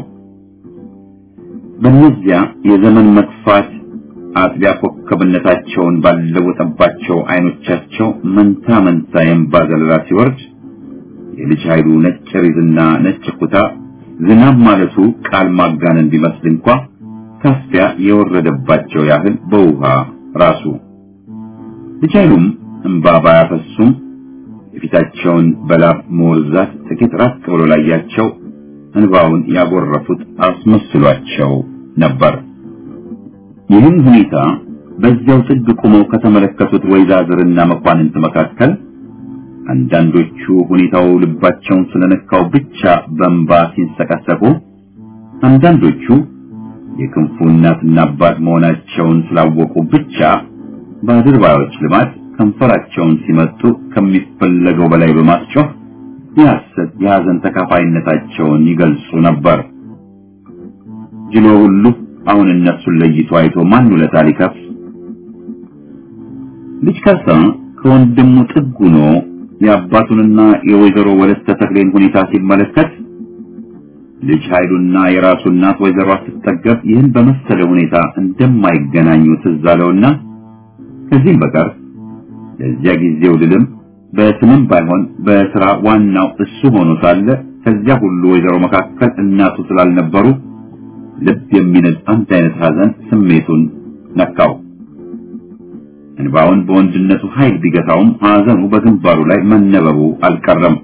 በእነዚያ የዘመን መጥፋት አጥቢያ ኮከብነታቸውን ባለወጠባቸው አይኖቻቸው መንታ መንታ የእንባ ዘለላ ሲወርድ የልጅ ኃይሉ ነጭ ሪዝና ነጭ ኩታ ዝናብ ማለቱ ቃል ማጋነን ቢመስል እንኳን ካስፊያ የወረደባቸው ያህል በውሃ ራሱ ልጅ ኃይሉም እንባ ባያፈሱም የፊታቸውን በላብ መወዛት ጥቂት ራቅ ብሎ ላያቸው እንባውን ያጎረፉት አስመስሏቸው ነበር። ይህን ሁኔታ በዚያው ጥግ ቆመው ከተመለከቱት ወይዛዝርና መኳንንት መካከል አንዳንዶቹ ሁኔታው ልባቸውን ስለነካው ብቻ በእንባ ሲንሰቀሰቁ፣ አንዳንዶቹ የክንፉ እናትና አባት መሆናቸውን ስላወቁ ብቻ በአድርባዮች ልማድ ከንፈራቸውን ሲመጡ ከሚፈለገው በላይ በማስጮህ የሐዘን ተካፋይነታቸውን ይገልጹ ነበር። ጅሎ ሁሉ አሁን እነሱን ለይቶ አይቶ ማን ውለታ ሊከፍል? ልጅ ካሳ ከወንድሙ ጥግ ሆኖ የአባቱንና የወይዘሮ ወለተ ተክሌን ሁኔታ ሲመለከት ልጅ ኃይሉና የራሱ እናት ወይዘሮ አትጠገብ ይህን በመሰለ ሁኔታ እንደማይገናኙ ትዝ አለውና ከዚህም በቀር ለዚያ ጊዜው ድልም በስምም ባይሆን በስራ ዋናው እሱ ሆኖ ሳለ ከዚያ ሁሉ ወይዘሮ መካከል እናቱ ስላልነበሩ ልብ የሚነድ አንድ አይነት ሐዘን ስሜቱን ነካው። እንባውን በወንድነቱ ኃይል ቢገታውም ሐዘኑ በግንባሩ ላይ መነበቡ አልቀረም።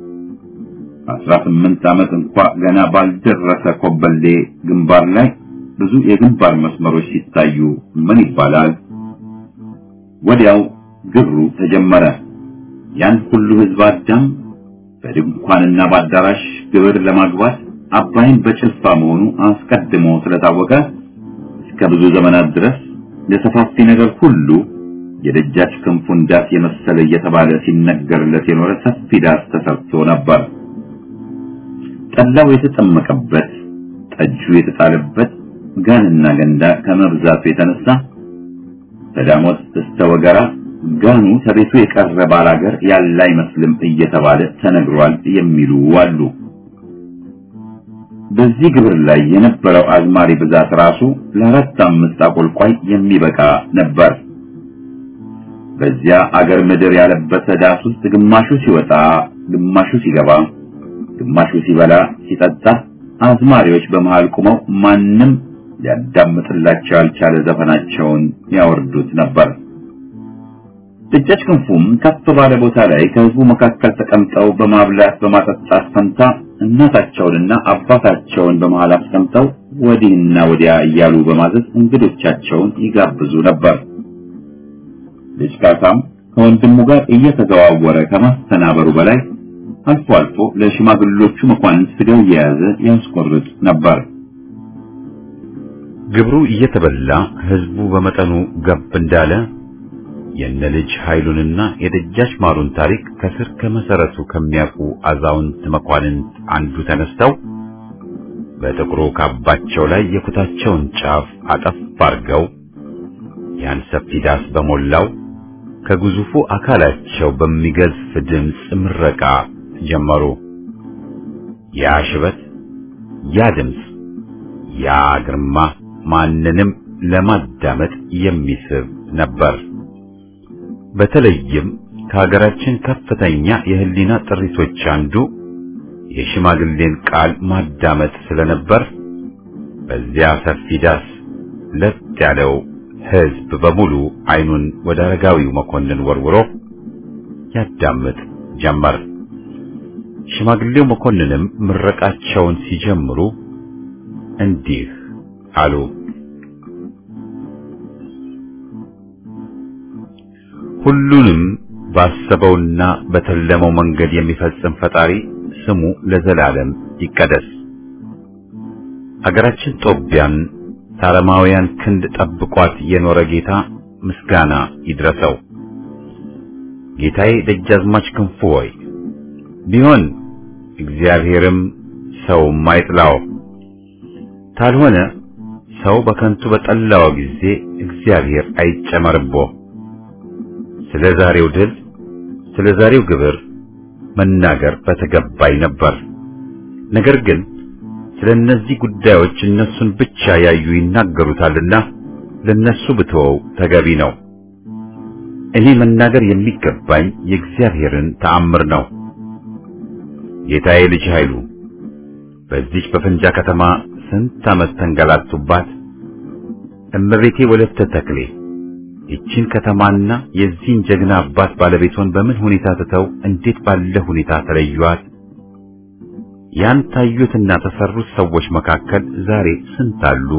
18 ዓመት እንኳን ገና ባልደረሰ ኮበሌ ግንባር ላይ ብዙ የግንባር መስመሮች ሲታዩ ምን ይባላል? ወዲያው ግሩ ተጀመረ። ያን ሁሉ ህዝብ አዳም በድንኳንና በአዳራሽ ግብር ለማግባት አባይን በጭልፋ መሆኑ አስቀድሞ ስለታወቀ እስከ ብዙ ዘመናት ድረስ ለሰፋፊ ነገር ሁሉ የደጃች ክንፉን ዳስ የመሰለ እየተባለ ሲነገርለት የኖረ ሰፊ ዳስ ተሰርቶ ነበር። ጠላው የተጠመቀበት፣ ጠጁ የተጣለበት ጋንና ገንዳ ከመብዛቱ የተነሳ ተዳሞት ተስተወገራ ጋኑ ተቤቱ የቀረ ባላገር ያለ አይመስልም እየተባለ ተነግሯል የሚሉ አሉ። በዚህ ግብር ላይ የነበረው አዝማሪ ብዛት ራሱ ለ4-5 አቆልቋይ የሚበቃ ነበር። በዚያ አገር ምድር ያለበሰ ዳስ ውስጥ ግማሹ ሲወጣ ግማሹ ሲገባ ግማሹ ሲበላ ሲጠጣ አዝማሪዎች በመሃል ቆመው ማንንም ሊያዳምጥላቸው ያልቻለ ዘፈናቸውን ያወርዱት ነበር። ደጃች ክንፉም ከፍ ባለ ቦታ ላይ ከህዝቡ መካከል ተቀምጠው በማብላት በማጠጣት ፈንታ እናታቸውንና አባታቸውን በመሃል አስቀምጠው ወዲህና ወዲያ እያሉ በማዘዝ እንግዶቻቸውን ይጋብዙ ነበር። ልጅ ካሳም ከወንድሙ ጋር እየተዘዋወረ ከማስተናበሩ በላይ አልፎ አልፎ ለሽማግሌዎቹ መኳንንት ስጋ እየያዘ ያስቆርጥ ነበር። ግብሩ እየተበላ ህዝቡ በመጠኑ ገብ እንዳለ የነ ልጅ ኃይሉንና የደጃች ማሩን ታሪክ ከስር ከመሰረቱ ከሚያውቁ አዛውንት መኳንንት አንዱ ተነስተው በጥቁሩ ካባቸው ላይ የኩታቸውን ጫፍ አጠፍ አድርገው ያን ሰፊ ዳስ በሞላው ከግዙፉ አካላቸው በሚገዝፍ ድምፅ ምረቃ ጀመሩ። ያ ሽበት፣ ያ ድምፅ፣ ያ ግርማ ማንንም ለማዳመጥ የሚስብ ነበር። በተለይም ከሀገራችን ከፍተኛ የህሊና ጥሪቶች አንዱ የሽማግሌን ቃል ማዳመጥ ስለነበር በዚያ ሰፊ ዳስ ለጥ ያለው ህዝብ በሙሉ አይኑን ወደ አረጋዊው መኮንን ወርውሮ ያዳምጥ ጀመር። ሽማግሌው መኮንንም ምረቃቸውን ሲጀምሩ እንዲህ አሉ። ሁሉንም ባሰበውና በተለመው መንገድ የሚፈጽም ፈጣሪ ስሙ ለዘላለም ይቀደስ። አገራችን ጦቢያን ታረማውያን ክንድ ጠብቋት የኖረ ጌታ ምስጋና ይድረሰው። ጌታዬ ደጃዝማች ክንፉ ሆይ ቢሆን እግዚአብሔርም ሰው ማይጥላው ታልሆነ ሰው በከንቱ በጠላው ጊዜ እግዚአብሔር አይጨመርቦ። ስለ ዛሬው ድል ስለ ዛሬው ግብር መናገር በተገባይ ነበር። ነገር ግን ስለ እነዚህ ጉዳዮች እነሱን ብቻ ያዩ ይናገሩታልና ለነሱ ብተወው ተገቢ ነው። እኔ መናገር የሚገባኝ የእግዚአብሔርን ተአምር ነው። ጌታዬ ልጅ ኃይሉ በዚች በፈንጃ ከተማ ስንት ዓመት ተንገላቱባት። እመቤቴ ወለተ ተክሌ ይህችን ከተማና የዚህን ጀግና አባት ባለቤቱን በምን ሁኔታ ተተው እንዴት ባለ ሁኔታ ተለዩዋት? ያን ታዩትና ተሰሩት ሰዎች መካከል ዛሬ ስንት አሉ?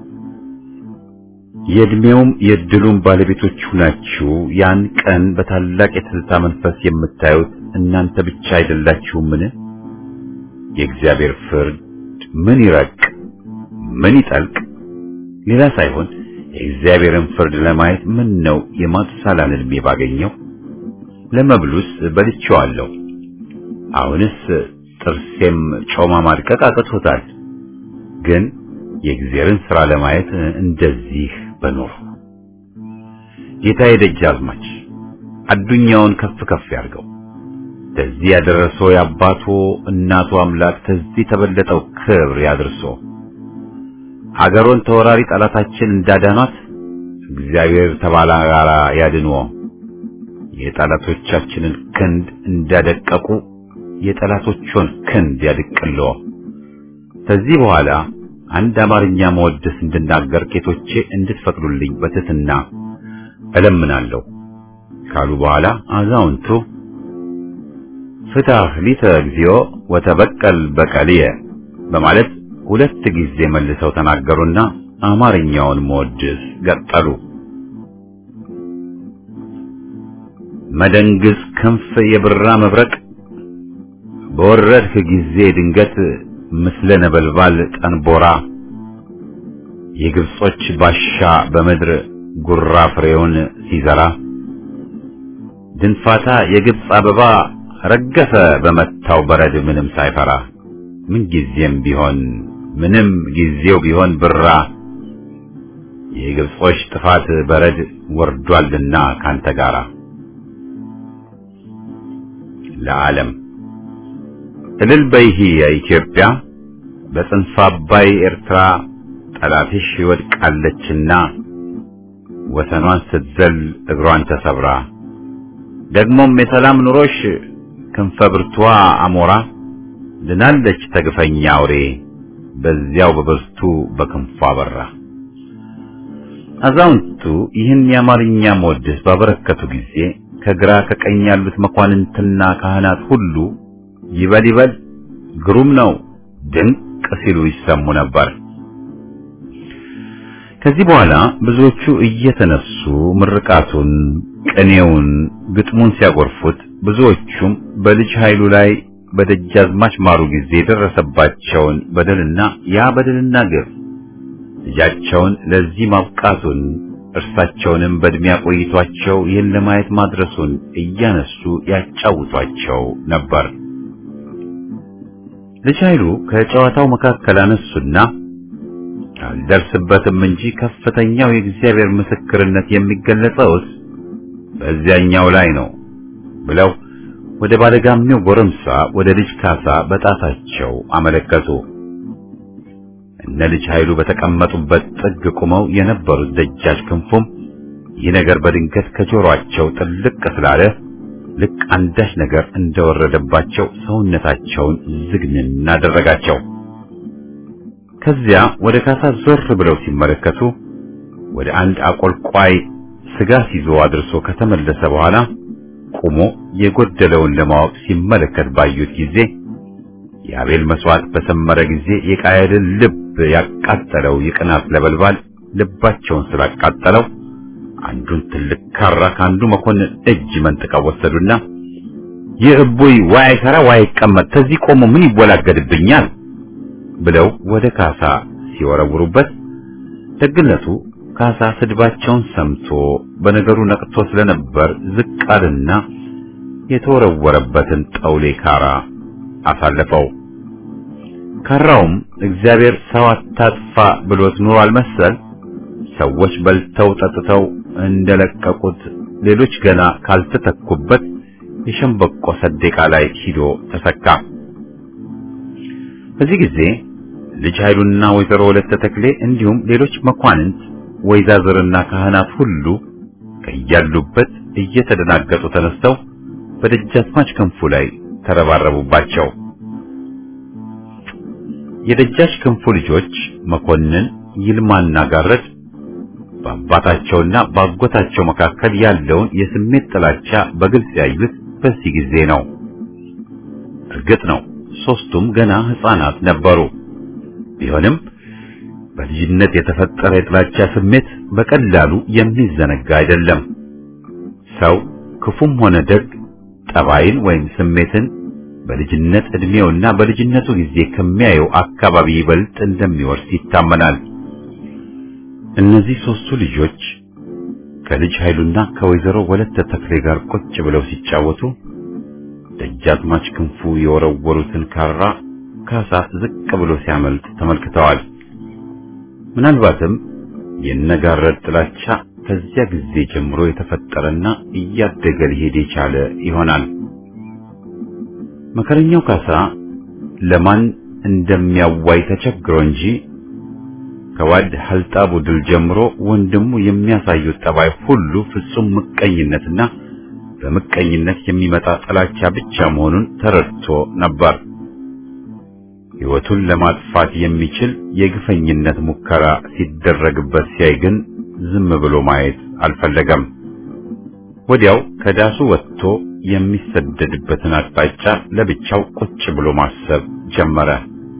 የእድሜውም የድሉም ባለቤቶች ሁናችሁ ያን ቀን በታላቅ የትዝታ መንፈስ የምታዩት እናንተ ብቻ አይደላችሁምን? የእግዚአብሔር ፍርድ ምን ይረቅ ምን ይጠልቅ ሌላ ሳይሆን የእግዚአብሔርን ፍርድ ለማየት ምን ነው የማቱሳላን ዕድሜ ባገኘው። ለመብሉስ በልቼዋለሁ። አሁንስ ጥርሴም ጮማ ማድቀቅ አቅቶታል። ግን የእግዚአብሔርን ሥራ ለማየት እንደዚህ በኖር። ጌታዬ ደጃዝማች አዱኛውን ከፍ ከፍ ያርገው። ተዚህ ያደረሰው የአባቱ እናቱ አምላክ ተዚህ ተበለጠው ክብር ያድርሶ። አገሮን ተወራሪ ጠላታችን እንዳዳኗት እግዚአብሔር ተባላጋራ ያድንዎ። የጠላቶቻችንን ክንድ እንዳደቀቁ የጠላቶቹን ክንድ ያድቅልዎ። ከዚህ በኋላ አንድ አማርኛ መወደስ እንድናገር ጌቶቼ እንድትፈቅዱልኝ በትህትና እለምናለሁ ካሉ በኋላ አዛውንቱ ፍታህ ሊተ እግዚኦ ወተበቀል በቀልየ በማለት ሁለት ጊዜ መልሰው ተናገሩና አማርኛውን መወደስ ቀጠሉ። መደንግስ ክንፍ የብራ መብረቅ በወረድህ ጊዜ ድንገት ምስለ ነበልባል ጠንቦራ የግብጾች ባሻ በምድር ጉራ ፍሬውን ሲዘራ ድንፋታ የግብጽ አበባ ረገፈ በመታው በረድ ምንም ሳይፈራ ምን ጊዜም ቢሆን ምንም ጊዜው ቢሆን ብራ የግብጾች ጥፋት በረድ ወርዷልና ካንተ ጋራ ለዓለም እልል በይሂ የኢትዮጵያ በጽንፈ አባይ ኤርትራ ጠላትሽ ይወድቃለችና ወሰኗን ስትዘል እግሯን ተሰብራ ደግሞም የሰላም ኑሮሽ ክንፈ ብርቷ አሞራ ድናለች ተግፈኛ አውሬ በዚያው በብርቱ በክንፏ በራ። አዛውንቱ ይህን የአማርኛ ሞድስ ባበረከቱ ጊዜ ከግራ ከቀኝ ያሉት መኳንንትና ካህናት ሁሉ ይበል ይበል ግሩም ነው ድንቅ ሲሉ ይሰሙ ነበር። ከዚህ በኋላ ብዙዎቹ እየተነሱ ምርቃቱን፣ ቅኔውን፣ ግጥሙን ሲያጎርፉት ብዙዎቹም በልጅ ኃይሉ ላይ በደጃዝማች ማሩ ጊዜ የደረሰባቸውን በደልና ያ በደልና ግፍ ልጃቸውን ለዚህ ማብቃቱን እርሳቸውንም በእድሜ ያቆይቷቸው ይህን ለማየት ማድረሱን እያነሱ ያጫውቷቸው ነበር። ልጅ ኃይሉ ከጨዋታው መካከል አነሱና አልደርስበትም እንጂ ከፍተኛው የእግዚአብሔር ምስክርነት የሚገለጸውስ በዚያኛው ላይ ነው ብለው ወደ ባለጋሚው ጎረምሳ ወደ ልጅ ካሳ በጣታቸው አመለከቱ። እነ ልጅ ኃይሉ በተቀመጡበት ጥግ ቆመው የነበሩት ደጃች ክንፉም ይህ ነገር በድንገት ከጆሮአቸው ጥልቅ ስላለ ልክ አንዳች ነገር እንደወረደባቸው ሰውነታቸውን ዝግንን አደረጋቸው። ከዚያ ወደ ካሳ ዞር ብለው ሲመለከቱ ወደ አንድ አቆልቋይ ስጋ ሲዞ አድርሶ ከተመለሰ በኋላ ቆሞ የጎደለውን ለማወቅ ሲመለከት ባዩት ጊዜ የአቤል መስዋዕት በሰመረ ጊዜ የቃየልን ልብ ያቃጠለው የቅናት ነበልባል ልባቸውን ስላቃጠለው አንዱን ትልቅ ካራ ካንዱ መኮንን እጅ መንጥቀው ወሰዱና የእቦይ ዋይ ሰራ ዋይ ቀመጥ ተዚህ ቆሞ ምን ይወላገድብኛል ብለው ወደ ካሳ ሲወረውሩበት ደግነቱ ካሳ ስድባቸውን ሰምቶ በነገሩ ነቅቶ ስለነበር ዝቃልና የተወረወረበትን ጠውሌ ካራ አሳለፈው። ካራውም እግዚአብሔር ሰው አታጥፋ ብሎት ኑሯል መሰል ሰዎች በልተው ጠጥተው እንደለቀቁት ሌሎች ገና ካልተተኩበት የሸምበቆ ሰደቃ ላይ ሂዶ ተሰካ። በዚህ ጊዜ ልጅ ኃይሉና ወይዘሮ ወለተ ተክሌ እንዲሁም ሌሎች መኳንንት ወይዛዝርና ካህናት ሁሉ ከያሉበት እየተደናገጡ ተነስተው በደጃዝማች ክንፉ ላይ ተረባረቡባቸው። የደጃች ክንፉ ልጆች መኮንን ይልማና ጋረድ በአባታቸውና በአጎታቸው መካከል ያለውን የስሜት ጥላቻ በግልጽ ያዩት በዚህ ጊዜ ነው። እርግጥ ነው ሶስቱም ገና ሕፃናት ነበሩ። ቢሆንም በልጅነት የተፈጠረ የጥላቻ ስሜት በቀላሉ የሚዘነጋ አይደለም። ሰው ክፉም ሆነ ደግ ጠባይን ወይም ስሜትን በልጅነት እድሜውና በልጅነቱ ጊዜ ከሚያየው አካባቢ ይበልጥ እንደሚወርስ ይታመናል። እነዚህ ሶስቱ ልጆች ከልጅ ኃይሉና ከወይዘሮ ወለተ ተክሌ ጋር ቁጭ ብለው ሲጫወቱ ደጃዝማች ክንፉ የወረወሩትን ካራ ካሳ ዝቅ ብሎ ሲያመልጥ ተመልክተዋል። ምናልባትም የነጋረድ ጥላቻ ከዚያ ጊዜ ጀምሮ የተፈጠረና እያደገ ሊሄድ የቻለ ይሆናል። መከረኛው ካሳ ለማን እንደሚያዋይ ተቸግሮ እንጂ ከዋድ ሐልጣቡ ድል ጀምሮ ወንድሙ የሚያሳዩት ጠባይ ሁሉ ፍጹም ምቀኝነትና በምቀኝነት የሚመጣ ጥላቻ ብቻ መሆኑን ተረድቶ ነበር። ሕይወቱን ለማጥፋት የሚችል የግፈኝነት ሙከራ ሲደረግበት ሲያይ ግን ዝም ብሎ ማየት አልፈለገም። ወዲያው ከዳሱ ወጥቶ የሚሰደድበትን አቅጣጫ ለብቻው ቁጭ ብሎ ማሰብ ጀመረ።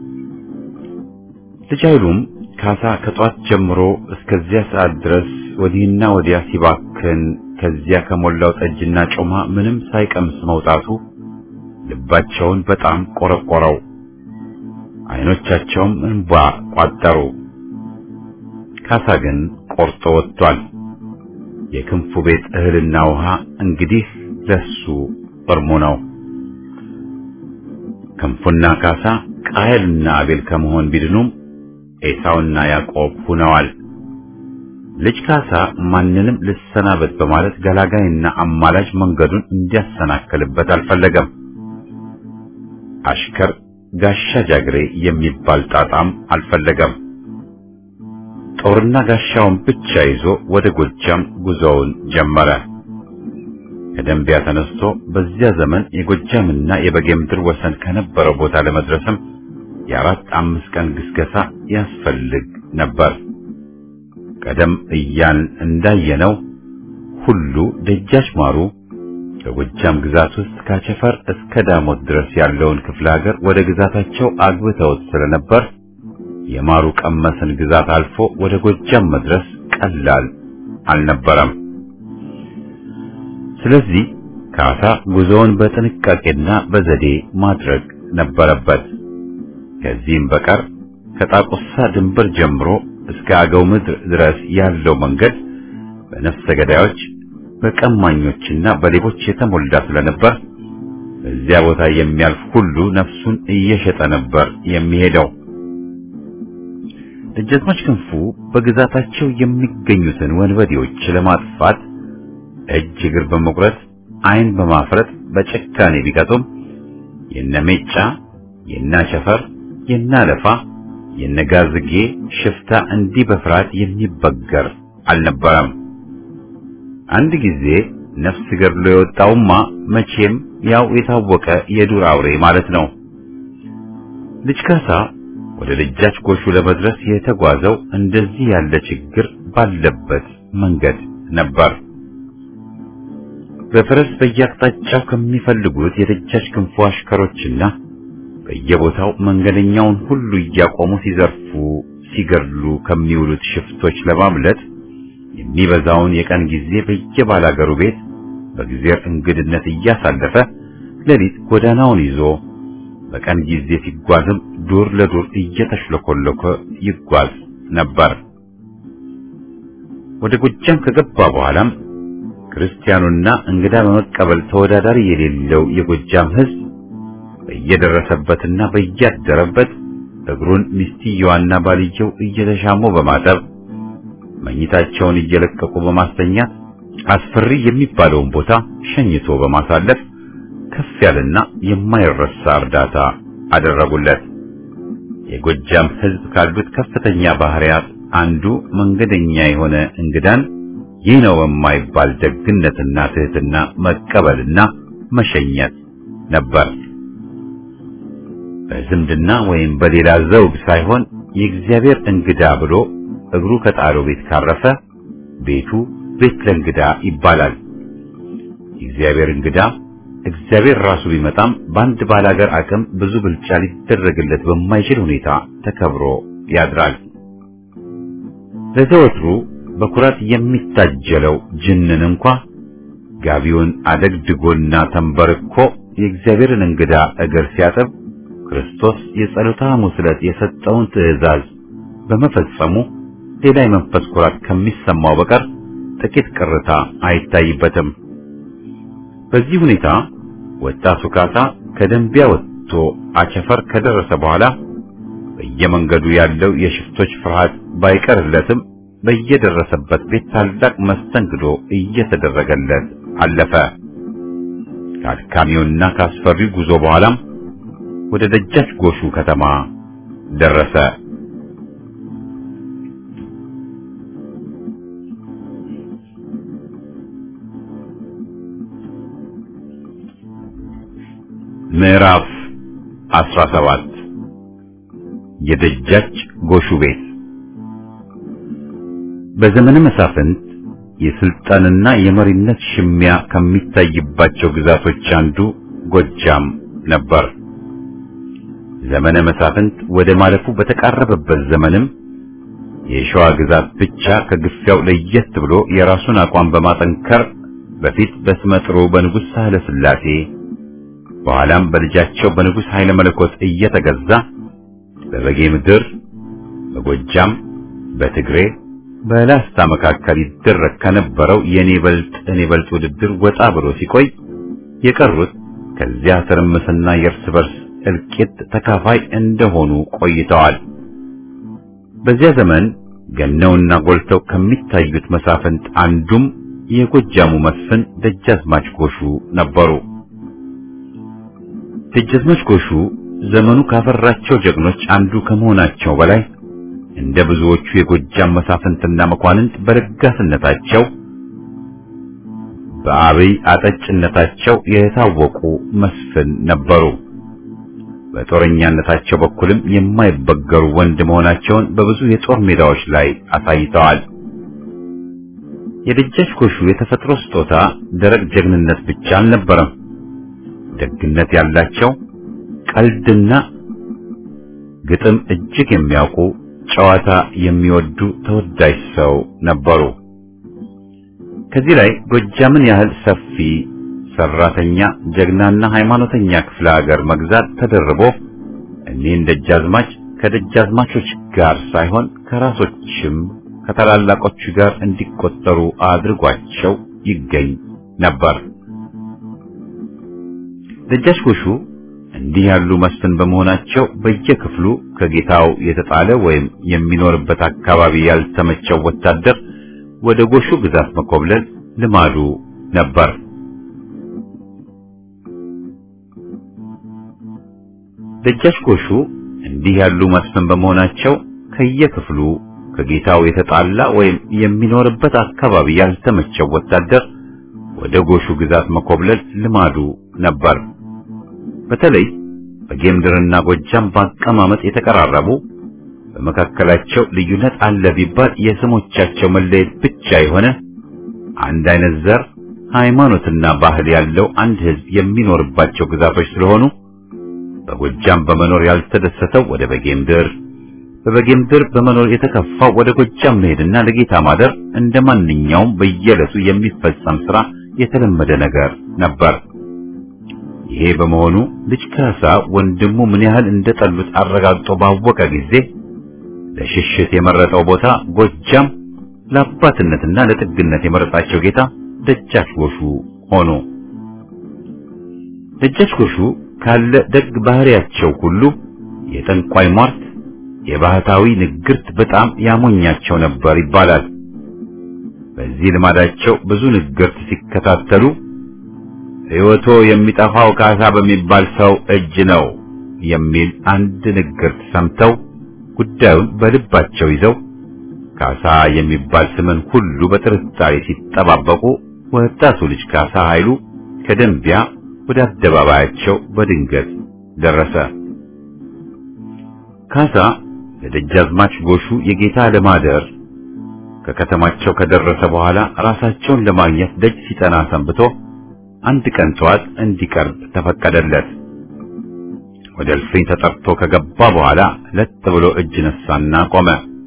ልጅ ኃይሉም ካሳ ከጧት ጀምሮ እስከዚያ ሰዓት ድረስ ወዲህና ወዲያ ሲባክን ከዚያ ከሞላው ጠጅና ጮማ ምንም ሳይቀምስ መውጣቱ ልባቸውን በጣም ቆረቆረው። አይኖቻቸውም እንባ ቋጠሩ። ካሳ ግን ቆርጦ ወጥቷል። የክንፉ ቤት እህልና ውሃ እንግዲህ ለሱ እርሙ ነው። ክንፉና ካሳ ቃየልና አቤል ከመሆን ቢድኑም ኤሳውና ያዕቆብ ሆነዋል። ልጅ ካሳ ማንንም ልሰናበት በማለት ገላጋይና አማላጅ መንገዱን እንዲያሰናክልበት አልፈለገም። አሽከር ጋሻ ጃግሬ የሚባል ጣጣም አልፈለገም። ጦርና ጋሻውን ብቻ ይዞ ወደ ጎጃም ጉዞውን ጀመረ። ከደንቢያ ተነስቶ በዚያ ዘመን የጎጃምና የበጌምድር ወሰን ከነበረው ቦታ ለመድረስም የ4-5 ቀን ግስገሳ ያስፈልግ ነበር። ቀደም እያን እንዳየነው ሁሉ ደጃች ማሩ በጎጃም ግዛት ውስጥ ካቸፈር እስከ ዳሞት ድረስ ያለውን ክፍለ ሀገር ወደ ግዛታቸው አግብተውት ስለነበር የማሩ ቀመስን ግዛት አልፎ ወደ ጎጃም መድረስ ቀላል አልነበረም። ስለዚህ ካሳ ጉዞውን በጥንቃቄና በዘዴ ማድረግ ነበረበት። ከዚህም በቀር ከጣቁሳ ድንበር ጀምሮ እስከ አገው ምድር ድረስ ያለው መንገድ በነፍሰ ገዳዮች በቀማኞችና በሌቦች የተሞላ ስለነበር በዚያ ቦታ የሚያልፍ ሁሉ ነፍሱን እየሸጠ ነበር የሚሄደው። ደጃዝማች ክንፉ በግዛታቸው የሚገኙትን ወንበዴዎች ለማጥፋት እጅ እግር በመቁረጥ ዓይን በማፍረጥ በጭካኔ ቢቀጡም የነሜጫ የናቸፈር የናለፋ የነጋዝጌ ሽፍታ እንዲህ በፍርሃት የሚበገር አልነበረም። አንድ ጊዜ ነፍስ ገድሎ የወጣውማ መቼም ያው የታወቀ የዱር አውሬ ማለት ነው። ልጅ ካሳ ወደ ደጃች ጎሹ ለመድረስ የተጓዘው እንደዚህ ያለ ችግር ባለበት መንገድ ነበር። በፈረስ በየአቅጣጫው ከሚፈልጉት የደጃች ክንፉ አሽከሮችና በየቦታው መንገደኛውን ሁሉ እያቆሙ ሲዘርፉ ሲገድሉ ከሚውሉት ሽፍቶች ለማምለጥ የሚበዛውን የቀን ጊዜ በየባላገሩ ቤት በጊዜር እንግድነት እያሳለፈ ሌሊት ጎዳናውን ይዞ በቀን ጊዜ ሲጓዝም ዱር ለዱር እየተሽለኮለኮ ይጓዝ ነበር። ወደ ጎጃም ከገባ በኋላም ክርስቲያኑና እንግዳ በመቀበል ተወዳዳሪ የሌለው የጎጃም ሕዝብ በየደረሰበትና በያደረበት እግሩን ሚስትየዋና ባልየው እየተሻሙ በማጠብ መኝታቸውን እየለቀቁ በማስተኛት አስፈሪ የሚባለውን ቦታ ሸኝቶ በማሳለፍ ከፍ ያለና የማይረሳ እርዳታ አደረጉለት። የጎጃም ሕዝብ ካሉት ከፍተኛ ባህሪያት አንዱ መንገደኛ የሆነ እንግዳን ይህ ነው በማይባል ደግነትና ትህትና መቀበልና መሸኘት ነበር። በዝምድና ወይም በሌላ ዘውግ ሳይሆን የእግዚአብሔር እንግዳ ብሎ እግሩ ከጣለው ቤት ካረፈ ቤቱ ቤት ለእንግዳ ይባላል። የእግዚአብሔር እንግዳ እግዚአብሔር ራሱ ቢመጣም በአንድ ባላገር አቅም ብዙ ብልጫ ሊደረግለት በማይችል ሁኔታ ተከብሮ ያድራል። ለዘወትሩ በኩራት የሚታጀለው ጅንን እንኳ ጋቢውን አደግድጎና ተንበርኮ የእግዚአብሔርን እንግዳ እግር ሲያጥብ ክርስቶስ የጸሎተ ሐሙስ ዕለት የሰጠውን ትእዛዝ በመፈጸሙ ሌላ የመንፈስ ኩራት ከሚሰማው በቀር ጥቂት ቅርታ አይታይበትም። በዚህ ሁኔታ ወጣቱ ካሳ ከደንቢያ ወጥቶ አቸፈር ከደረሰ በኋላ በየመንገዱ ያለው የሽፍቶች ፍርሃት ባይቀርለትም በየደረሰበት ቤት ታላቅ መስተንግዶ እየተደረገለት አለፈ። ከአድካሚውና ከአስፈሪው ጉዞ በኋላም ወደ ደጃች ጎሹ ከተማ ደረሰ። ምዕራፍ 17 የደጃች ጎሹ ቤት። በዘመነ መሳፍንት የስልጣንና የመሪነት ሽሚያ ከሚታይባቸው ግዛቶች አንዱ ጎጃም ነበር። ዘመነ መሳፍንት ወደ ማለፉ በተቃረበበት ዘመንም የሸዋ ግዛት ብቻ ከግፊያው ለየት ብሎ የራሱን አቋም በማጠንከር በፊት በስመጥሩ በንጉሥ ሳህለ ሥላሴ በኋላም በልጃቸው በንጉሥ ኃይለ መለኮት እየተገዛ በበጌ ምድር፣ በጎጃም፣ በትግሬ፣ በላስታ መካከል ይደረግ ከነበረው የኔ በልጥ ውድድር ወጣ ብሎ ሲቆይ የቀሩት ከዚያ ትርምስና የእርስ በርስ እልቂት ተካፋይ እንደሆኑ ቆይተዋል። በዚያ ዘመን ገነውና ጎልተው ከሚታዩት መሳፍንት አንዱም የጎጃሙ መስፍን ደጃዝማች ጎሹ ነበሩ። ደጃዝማች ጎሹ ዘመኑ ካፈራቸው ጀግኖች አንዱ ከመሆናቸው በላይ እንደ ብዙዎቹ የጎጃም መሳፍንትና መኳንንት በለጋስነታቸው በአብይ አጠጭነታቸው የታወቁ መስፍን ነበሩ። በጦረኛነታቸው በኩልም የማይበገሩ ወንድ መሆናቸውን በብዙ የጦር ሜዳዎች ላይ አሳይተዋል። የደጃች ጎሹ የተፈጥሮ ስጦታ ደረቅ ጀግንነት ብቻ አልነበረም። ደግነት ያላቸው፣ ቀልድና ግጥም እጅግ የሚያውቁ፣ ጨዋታ የሚወዱ ተወዳጅ ሰው ነበሩ። ከዚህ ላይ ጎጃምን ያህል ሰፊ ሰራተኛ፣ ጀግናና ሃይማኖተኛ ክፍለ ሀገር መግዛት ተደርቦ እኒህን ደጃዝማች ከደጃዝማቾች ጋር ሳይሆን ከራሶችም ከታላላቆቹ ጋር እንዲቆጠሩ አድርጓቸው ይገኝ ነበር። ደጃች ጎሹ እንዲህ ያሉ መስፍን በመሆናቸው በየክፍሉ ከጌታው የተጣለ ወይም የሚኖርበት አካባቢ ያልተመቸው ወታደር ወደ ጎሹ ግዛት መኮብለል ልማዱ ነበር። ደጃች ጎሹ እንዲህ ያሉ መስፍን በመሆናቸው ከየክፍሉ ከጌታው የተጣላ ወይም የሚኖርበት አካባቢ ያልተመቸው ወታደር ወደ ጎሹ ግዛት መኮብለል ልማዱ ነበር። በተለይ በጌምድርና ጎጃም በአቀማመጥ የተቀራረቡ፣ በመካከላቸው ልዩነት አለ ቢባል የስሞቻቸው መለየት ብቻ የሆነ አንድ አይነት ዘር፣ ሃይማኖትና ባህል ያለው አንድ ሕዝብ የሚኖርባቸው ግዛቶች ስለሆኑ በጎጃም በመኖር ያልተደሰተው ወደ በጌምድር፣ በበጌምድር በመኖር የተከፋው ወደ ጎጃም መሄድና ለጌታ ማደር እንደማንኛውም በየዕለቱ የሚፈጸም ሥራ የተለመደ ነገር ነበር። ይሄ በመሆኑ ልጅ ካሳ ወንድሙ ምን ያህል እንደጠሉት አረጋግጦ ባወቀ ጊዜ ለሽሽት የመረጠው ቦታ ጎጃም፣ ለአባትነትና ለጥግነት የመረጣቸው ጌታ ደጃች ጎሹ ሆኑ። ደጃች ጎሹ ካለ ደግ ባህሪያቸው ሁሉ የጠንቋይ ሟርት፣ የባህታዊ ንግርት በጣም ያሞኛቸው ነበር ይባላል። በዚህ ልማዳቸው ብዙ ንግርት ሲከታተሉ ሕይወቶ የሚጠፋው ካሳ በሚባል ሰው እጅ ነው የሚል አንድ ንግርት ሰምተው ጉዳዩን በልባቸው ይዘው ካሳ የሚባል ስምን ሁሉ በጥርጣሬ ሲጠባበቁ ወጣቱ ልጅ ካሳ ኃይሉ ከደንቢያ ወደ አደባባያቸው በድንገት ደረሰ። ካሳ ለደጃዝማች ጎሹ የጌታ ለማደር ከከተማቸው ከደረሰ በኋላ ራሳቸውን ለማግኘት ደጅ ሲጠና ሰንብቶ አንድ ቀን ጠዋት እንዲቀርብ ተፈቀደለት። ወደ እልፍኝ ተጠርቶ ከገባ በኋላ ለጥ ብሎ እጅ ነሳና ቆመ።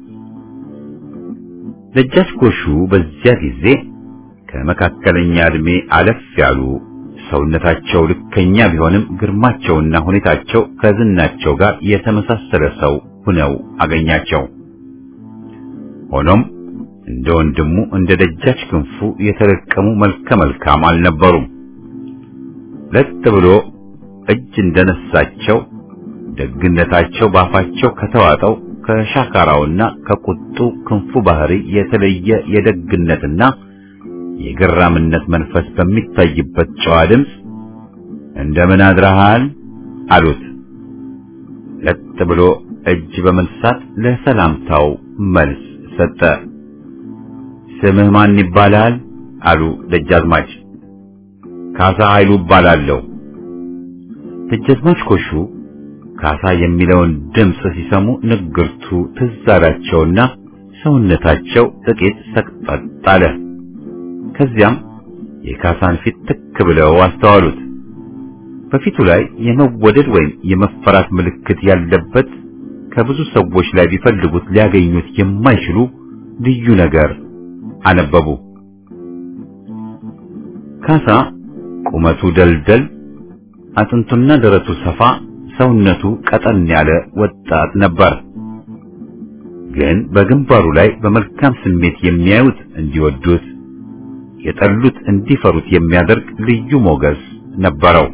ደጃች ጎሹ በዚያ ጊዜ ከመካከለኛ ዕድሜ አለፍ ያሉ፣ ሰውነታቸው ልከኛ ቢሆንም ግርማቸውና ሁኔታቸው ከዝናቸው ጋር የተመሳሰለ ሰው ሆነው አገኛቸው። ሆኖም እንደ ወንድሙ እንደ ደጃች ክንፉ የተረቀሙ መልከ መልካም አልነበሩም። ለጥ ብሎ እጅ እንደነሳቸው ደግነታቸው ባፋቸው ከተዋጠው ከሻካራውና ከቁጡ ክንፉ ባህሪ የተለየ የደግነትና የግራምነት መንፈስ በሚታይበት ጨዋ ድምፅ እንደምን አድረሃል አሉት። ለጥ ብሎ እጅ በመንሳት ለሰላምታው መልስ ሰጠ። ስምህ ማን ይባላል አሉ ደጃዝማች። ካሳ ኃይሉ እባላለሁ። ደጃዝማች ጎሹ ካሳ የሚለውን ድምፅ ሲሰሙ ንግርቱ ትዝ አላቸውና ሰውነታቸው ጥቂት ሰቅጠጥ አለ። ከዚያም የካሳን ፊት ትክ ብለው አስተዋሉት። በፊቱ ላይ የመወደድ ወይም የመፈራት ምልክት ያለበት፣ ከብዙ ሰዎች ላይ ቢፈልጉት ሊያገኙት የማይችሉ ልዩ ነገር አነበቡ። ካሳ ቁመቱ ደልደል፣ አጥንቱና ደረቱ ሰፋ፣ ሰውነቱ ቀጠን ያለ ወጣት ነበር። ግን በግንባሩ ላይ በመልካም ስሜት የሚያዩት እንዲወዱት፣ የጠሉት እንዲፈሩት የሚያደርግ ልዩ ሞገስ ነበረው።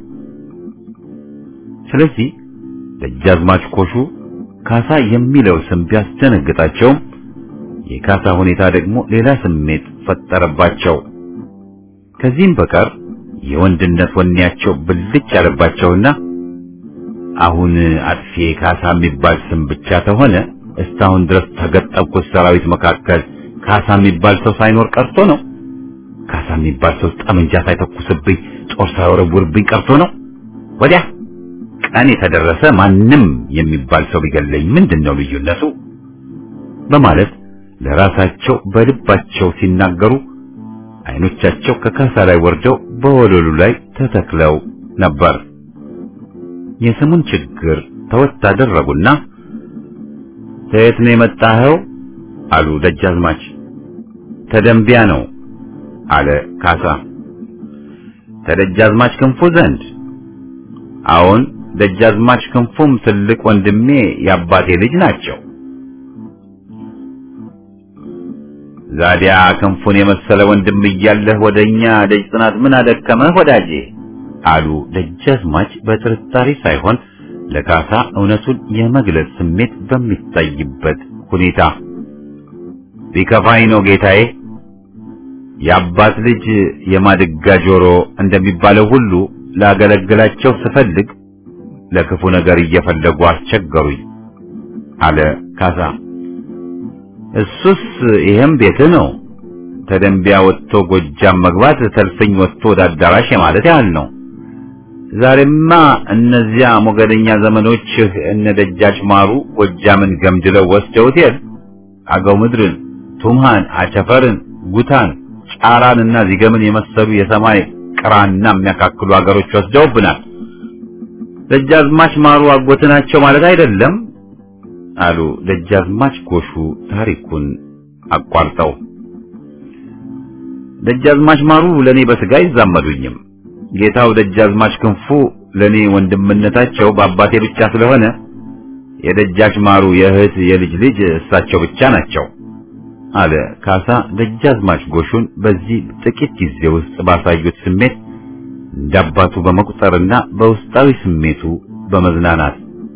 ስለዚህ ደጃዝማች ጎሹ ካሳ የሚለው ስም ቢያስደነግጣቸውም የካሳ ሁኔታ ደግሞ ሌላ ስሜት ፈጠረባቸው። ከዚህም በቀር የወንድነት ወኔያቸው ብልጭ ያለባቸውና አሁን አጥፌ ካሳ የሚባል ስም ብቻ ተሆነ እስካሁን ድረስ ተገጠብኩት ሰራዊት መካከል ካሳ የሚባል ሰው ሳይኖር ቀርቶ ነው? ካሳ የሚባል ሰው ጠመንጃ ሳይተኩስብኝ ጦር ሳይወረውርብኝ ቀርቶ ነው? ወዲያ ቀን የተደረሰ ማንም የሚባል ሰው ቢገለኝ ምንድነው ልዩነቱ? በማለት ለራሳቸው በልባቸው ሲናገሩ አይኖቻቸው ከካሳ ላይ ወርደው በወለሉ ላይ ተተክለው ነበር። የስሙን ችግር ተወት አደረጉና ከየት ነው የመጣኸው አሉ ደጃዝማች። ተደንቢያ ነው አለ ካሳ። ተደጃዝማች ክንፉ ዘንድ? አሁን ደጃዝማች ክንፉም ትልቅ ወንድሜ የአባቴ ልጅ ናቸው። ዛዲያ ክንፉን የመሰለ ወንድም እያለህ ወደኛ ደጅ ጽናት ምን አደከመህ ወዳጄ? አሉ ደጃዝማች በጥርጣሬ ሳይሆን ለካሳ እውነቱን የመግለጽ ስሜት በሚታይበት ሁኔታ። ቢከፋኝ ነው ጌታዬ። የአባት ልጅ የማድጋ ጆሮ እንደሚባለው ሁሉ ላገለግላቸው ስፈልግ ለክፉ ነገር እየፈለጉ አስቸገሩኝ አለ ካሳ። እሱስ ይሄም ቤት ነው። ተደንቢያ ወጥቶ ጎጃም መግባት ተልፍኝ ወጥቶ ወደ አዳራሽ ማለት ያህል ነው። ዛሬማ እነዚያ ሞገደኛ ዘመኖች እነ ደጃች ማሩ ጎጃምን ገምድለው ወስደውት የለ አገው ምድርን፣ ቱምሃን፣ አቸፈርን፣ ጉታን፣ ጫራንና ዚገምን የመሰሉ የሰማይ ቅራና የሚያካክሉ አገሮች ወስደውብናል። ደጃዝማች ማሩ አጎት ናቸው ማለት አይደለም አሉ ደጃዝማች ጎሹ ታሪኩን አቋርጠው። ደጃዝማች ማሩ ለኔ በስጋ ይዛመዱኝም። ጌታው ደጃዝማች ክንፉ ለኔ ወንድምነታቸው በአባቴ ብቻ ስለሆነ የደጃች ማሩ የእህት የልጅ ልጅ እሳቸው ብቻ ናቸው አለ ካሳ ደጃዝማች ጎሹን በዚህ ጥቂት ጊዜ ውስጥ ባሳዩት ስሜት እንዳባቱ በመቁጠርና በውስጣዊ ስሜቱ በመዝናናት።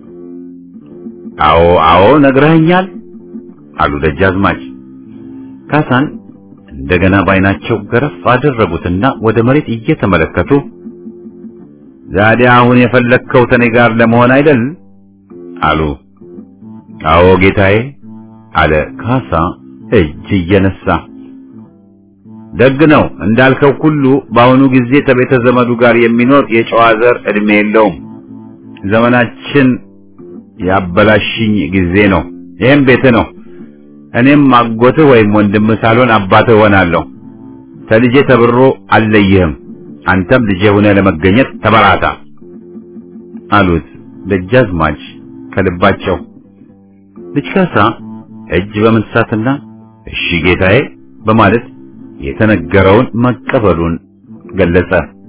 አዎ ነግረኸኛል አሉ ደጃዝማች። ካሳን እንደገና ባይናቸው ገረፍ አደረጉትና ወደ መሬት እየተመለከቱ ዛዲያ አሁን የፈለከው ተኔ ጋር ለመሆን አይደል አሉ። አዎ ጌታዬ አለ ካሳ እጅ እየነሳ። ደግ ነው እንዳልከው ሁሉ በአሁኑ ጊዜ ከቤተ ዘመዱ ጋር የሚኖር የጨዋ ዘር እድሜ የለውም። ዘመናችን ያበላሽኝ ጊዜ ነው። ይሄም ቤት ነው። እኔም አጎትህ ወይም ወንድምህ ሳልሆን አባትህ ሆናለሁ። ተልጄ ተብሮ አልለይህም። አንተም ልጄ ሆነህ ለመገኘት ተበራታ አሉት ደጃዝማች ከልባቸው። ልጅ ካሳ እጅ በመንሳትና እሺ ጌታዬ በማለት የተነገረውን መቀበሉን ገለጸ።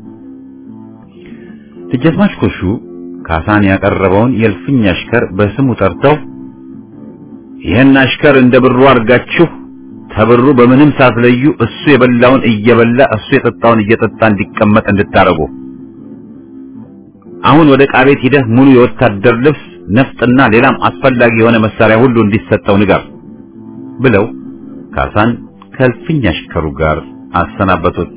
ደጃዝማች ጎሹ ካሳን ያቀረበውን የእልፍኝ አሽከር በስሙ ጠርተው ይሄን አሽከር እንደ ብሩ አርጋችሁ ተብሩ በምንም ሳትለዩ እሱ የበላውን እየበላ እሱ የጠጣውን እየጠጣ እንዲቀመጥ እንድታረጉ፣ አሁን ወደ ቃቤት ሂደህ ሙሉ የወታደር ልብስ ነፍጥና ሌላም አስፈላጊ የሆነ መሳሪያ ሁሉ እንዲሰጠው ንገር ብለው ካሳን ከእልፍኝ አሽከሩ ጋር አሰናበቱት።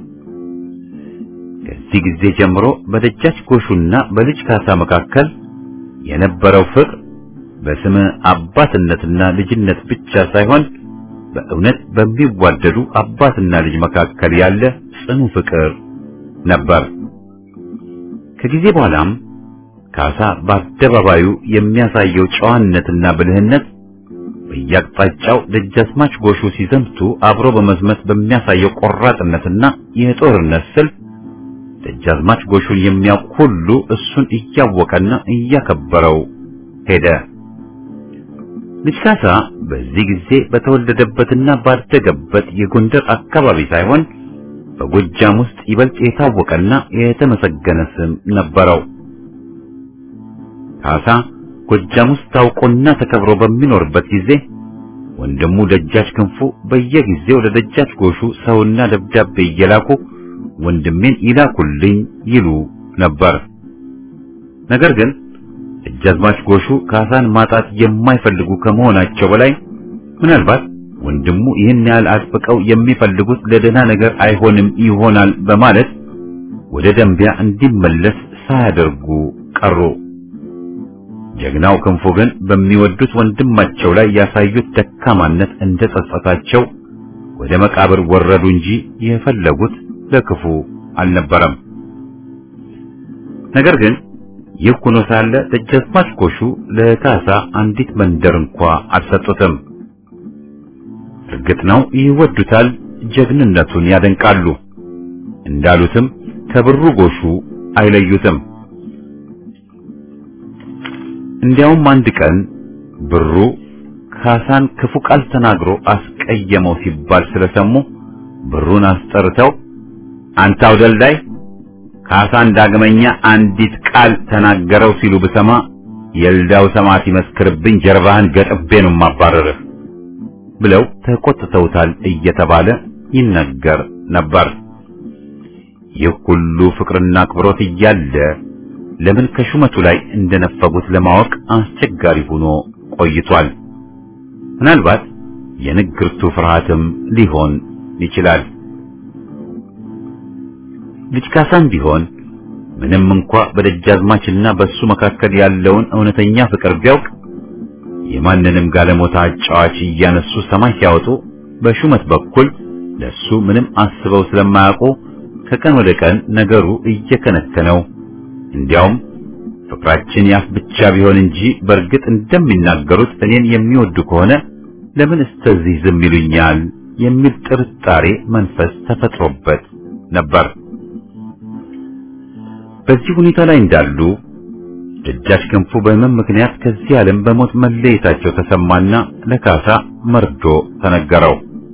ከዚህ ጊዜ ጀምሮ በደጃች ጎሹና በልጅ ካሳ መካከል የነበረው ፍቅር በስመ አባትነትና ልጅነት ብቻ ሳይሆን በእውነት በሚዋደዱ አባትና ልጅ መካከል ያለ ጽኑ ፍቅር ነበር። ከጊዜ በኋላም ካሳ በአደባባዩ የሚያሳየው ጨዋነትና ብልህነት በየአቅጣጫው ደጃዝማች ጎሹ ሲዘምቱ አብሮ በመዝመት በሚያሳየው ቆራጥነትና የጦርነት ስልት ደጃዝማች ጎሹን የሚያውቅ ሁሉ እሱን እያወቀና እያከበረው ሄደ። ልጅ ካሳ በዚህ ጊዜ በተወለደበትና ባደገበት የጎንደር አካባቢ ሳይሆን በጎጃም ውስጥ ይበልጥ የታወቀና የተመሰገነ ስም ነበረው። ካሳ ጎጃም ውስጥ ታውቆና ተከብሮ በሚኖርበት ጊዜ ወንድሙ ደጃች ክንፉ በየጊዜው ለደጃች ጎሹ ሰውና ደብዳቤ እየላኩ ወንድሜን ይላኩልኝ ይሉ ነበር። ነገር ግን ደጃዝማች ጎሹ ካሳን ማጣት የማይፈልጉ ከመሆናቸው በላይ ምናልባት ወንድሙ ይህን ያህል አጥብቀው የሚፈልጉት ለደህና ነገር አይሆንም ይሆናል በማለት ወደ ደንቢያ እንዲመለስ ሳያደርጉ ቀሩ። ጀግናው ክንፉ ግን በሚወዱት ወንድማቸው ላይ ያሳዩት ደካማነት እንደጸጸታቸው ወደ መቃብር ወረዱ እንጂ የፈለጉት ለክፉ አልነበረም። ነገር ግን ይህ ሆኖ ሳለ ደጃዝማች ጎሹ ለካሳ አንዲት መንደር እንኳን አልሰጡትም። እርግጥ ነው ይወዱታል፣ ጀግንነቱን ያደንቃሉ። እንዳሉትም ከብሩ ጎሹ አይለዩትም። እንዲያውም አንድ ቀን ብሩ ካሳን ክፉ ቃል ተናግሮ አስቀየመው ሲባል ስለሰሙ ብሩን አስጠርተው አንተ አውደልዳይ ካሳን ዳግመኛ አንዲት ቃል ተናገረው ሲሉ በሰማ የልዳው ሰማዕት ይመስክርብኝ ጀርባህን ገጥቤ ነው ማባረርህ ብለው ተቆጥተውታል እየተባለ ይነገር ነበር። ይህ ሁሉ ፍቅርና አክብሮት እያለ ለምን ከሹመቱ ላይ እንደነፈጉት ለማወቅ አስቸጋሪ ሆኖ ቆይቷል። ምናልባት የንግርቱ ፍርሃትም ሊሆን ይችላል። ልጅ ካሳም ቢሆን ምንም እንኳን በደጃዝማችና በሱ መካከል ያለውን እውነተኛ ፍቅር ቢያውቅ የማንንም ጋለሞታ አጫዋች እያነሱ ሰማይ ሲያወጡ በሹመት በኩል ለሱ ምንም አስበው ስለማያውቁ ከቀን ወደ ቀን ነገሩ እየከነከነው እንዲያውም ፍቅራችን ያፍ ብቻ ቢሆን እንጂ በእርግጥ እንደሚናገሩት እኔን የሚወዱ ከሆነ ለምን እስተዚህ ዝም ይሉኛል የሚል ጥርጣሬ መንፈስ ተፈጥሮበት ነበር። በዚህ ሁኔታ ላይ እንዳሉ ደጃች ክንፉ በህመም ምክንያት ከዚህ ዓለም በሞት መለየታቸው ተሰማና ለካሳ መርዶ ተነገረው።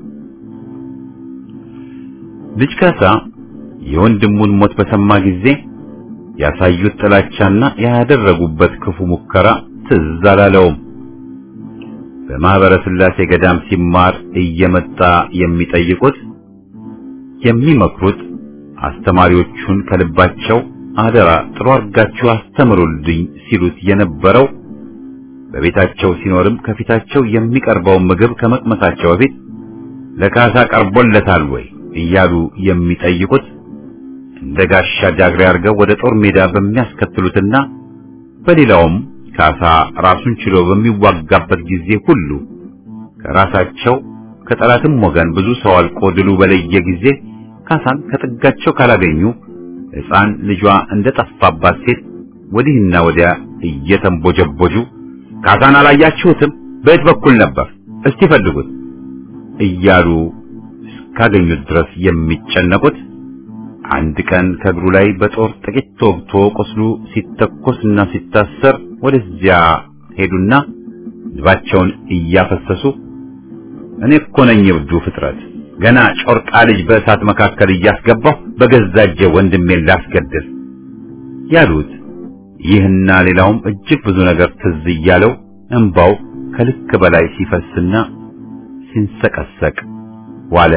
ልጅ ካሳ የወንድሙን ሞት በሰማ ጊዜ ያሳዩት ጥላቻና ያደረጉበት ክፉ ሙከራ ትዝ አላለውም። በማህበረ ሥላሴ ገዳም ሲማር እየመጣ የሚጠይቁት የሚመክሩት አስተማሪዎቹን ከልባቸው አደራ ጥሩ አድርጋችሁ አስተምሩልኝ ሲሉት የነበረው በቤታቸው ሲኖርም ከፊታቸው የሚቀርበው ምግብ ከመቅመሳቸው በፊት ለካሳ ቀርቦለታል ወይ እያሉ የሚጠይቁት እንደ ጋሻ ጃግሬ አድርገው ወደ ጦር ሜዳ በሚያስከትሉትና በሌላውም ካሳ ራሱን ችሎ በሚዋጋበት ጊዜ ሁሉ ከራሳቸው ከጠላትም ወገን ብዙ ሰው አልቆ ድሉ በለየ ጊዜ ካሳን ከጥጋቸው ካላገኙ ሕፃን ልጇ እንደጠፋባት ሴት ወዲህና ወዲያ እየተንቦጀቦጁ ካሳን አላያችሁትም? በየት በኩል ነበር? እስቲ ፈልጉት እያሉ ካገኙት ድረስ የሚጨነቁት አንድ ቀን ከእግሩ ላይ በጦር ጥቂት ተወግቶ ቆስሉ ሲተኮስና ሲታሰር ወደዚያ ሄዱና ልባቸውን እያፈሰሱ እኔ እኮ ነኝ እብዱ ፍጥረት ገና ጮርቃ ልጅ በእሳት መካከል እያስገባሁ በገዛጀ ወንድሜን ላስገድል ያሉት ይህና ሌላውም እጅግ ብዙ ነገር ትዝ እያለው እንባው ከልክ በላይ ሲፈስና ሲንሰቀሰቅ ዋለ።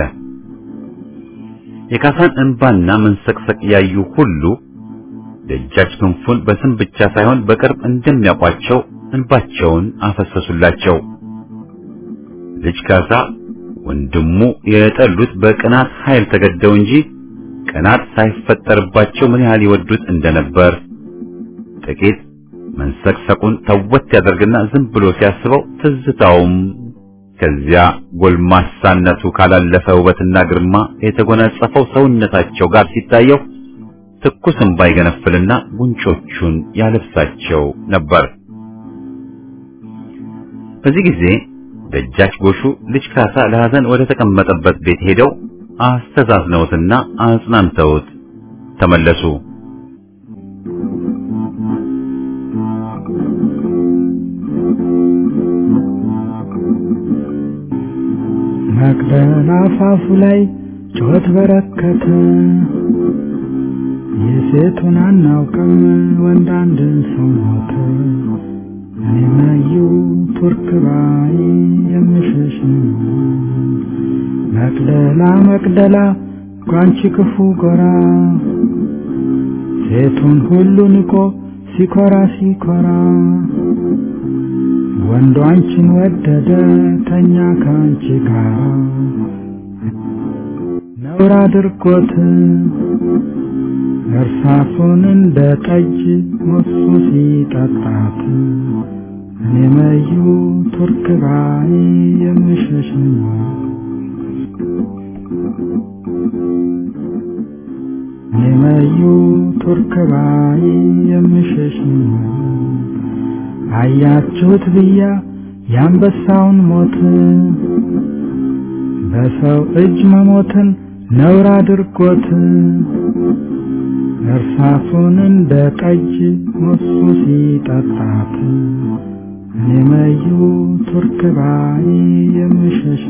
የካሳን እንባና መንሰቅሰቅ ያዩ ሁሉ ደጃች ክንፉን በስም ብቻ ሳይሆን በቅርብ እንደሚያውቋቸው እንባቸውን አፈሰሱላቸው። ልጅ ካሳ ወንድሙ የጠሉት በቅናት ኃይል ተገደው እንጂ ቅናት ሳይፈጠርባቸው ምን ያህል ይወዱት እንደነበር ጥቂት መንሰቅሰቁን ተወት ያደርግና ዝም ብሎ ሲያስበው ትዝታውም ከዚያ ጎልማሳነቱ ካላለፈ ውበትና ግርማ የተጎናጸፈው ሰውነታቸው ጋር ሲታየው ትኩስም ባይገነፍልና ጉንጮቹን ያለብሳቸው ነበር። በዚህ ጊዜ ደጃች ጎሹ ልጅ ካሳ ለሐዘን ወደ ተቀመጠበት ቤት ሄደው አስተዛዝነውትና አጽናንተውት ተመለሱ። መቅደላ አፋፉ ላይ ጩኸት በረከተ፣ የሴቱን አናውቅም ወንድ አንድ ሰው ሞተ። እኔ ማዩ ቱርክ ባይ የምሸሽ መቅደላ መቅደላ ጓንቺ ክፉ ጎራ፣ ሴቱን ሁሉ ንቆ ሲኮራ ሲኮራ፣ ወንዱ አንቺን ወደደ ተኛ ካንቺ ጋር ነውር አድርጎት እርሷ እርሳሱን እንደ ጠጅ ሞሱ ሲጠጣት እኔ መዩ ቱርክ ባይ የምሸሽ እኔ መዩ ቱርክ ባይ የምሸሽ አያችሁት ብያ የአንበሳውን ሞት በሰው እጅ መሞትን ነውር አድርጎት እርሳሱን እንደ ጠጅ ሞሱ ሲጠጣት እኔ መዩ ቱርክ ባይ የምሸሽ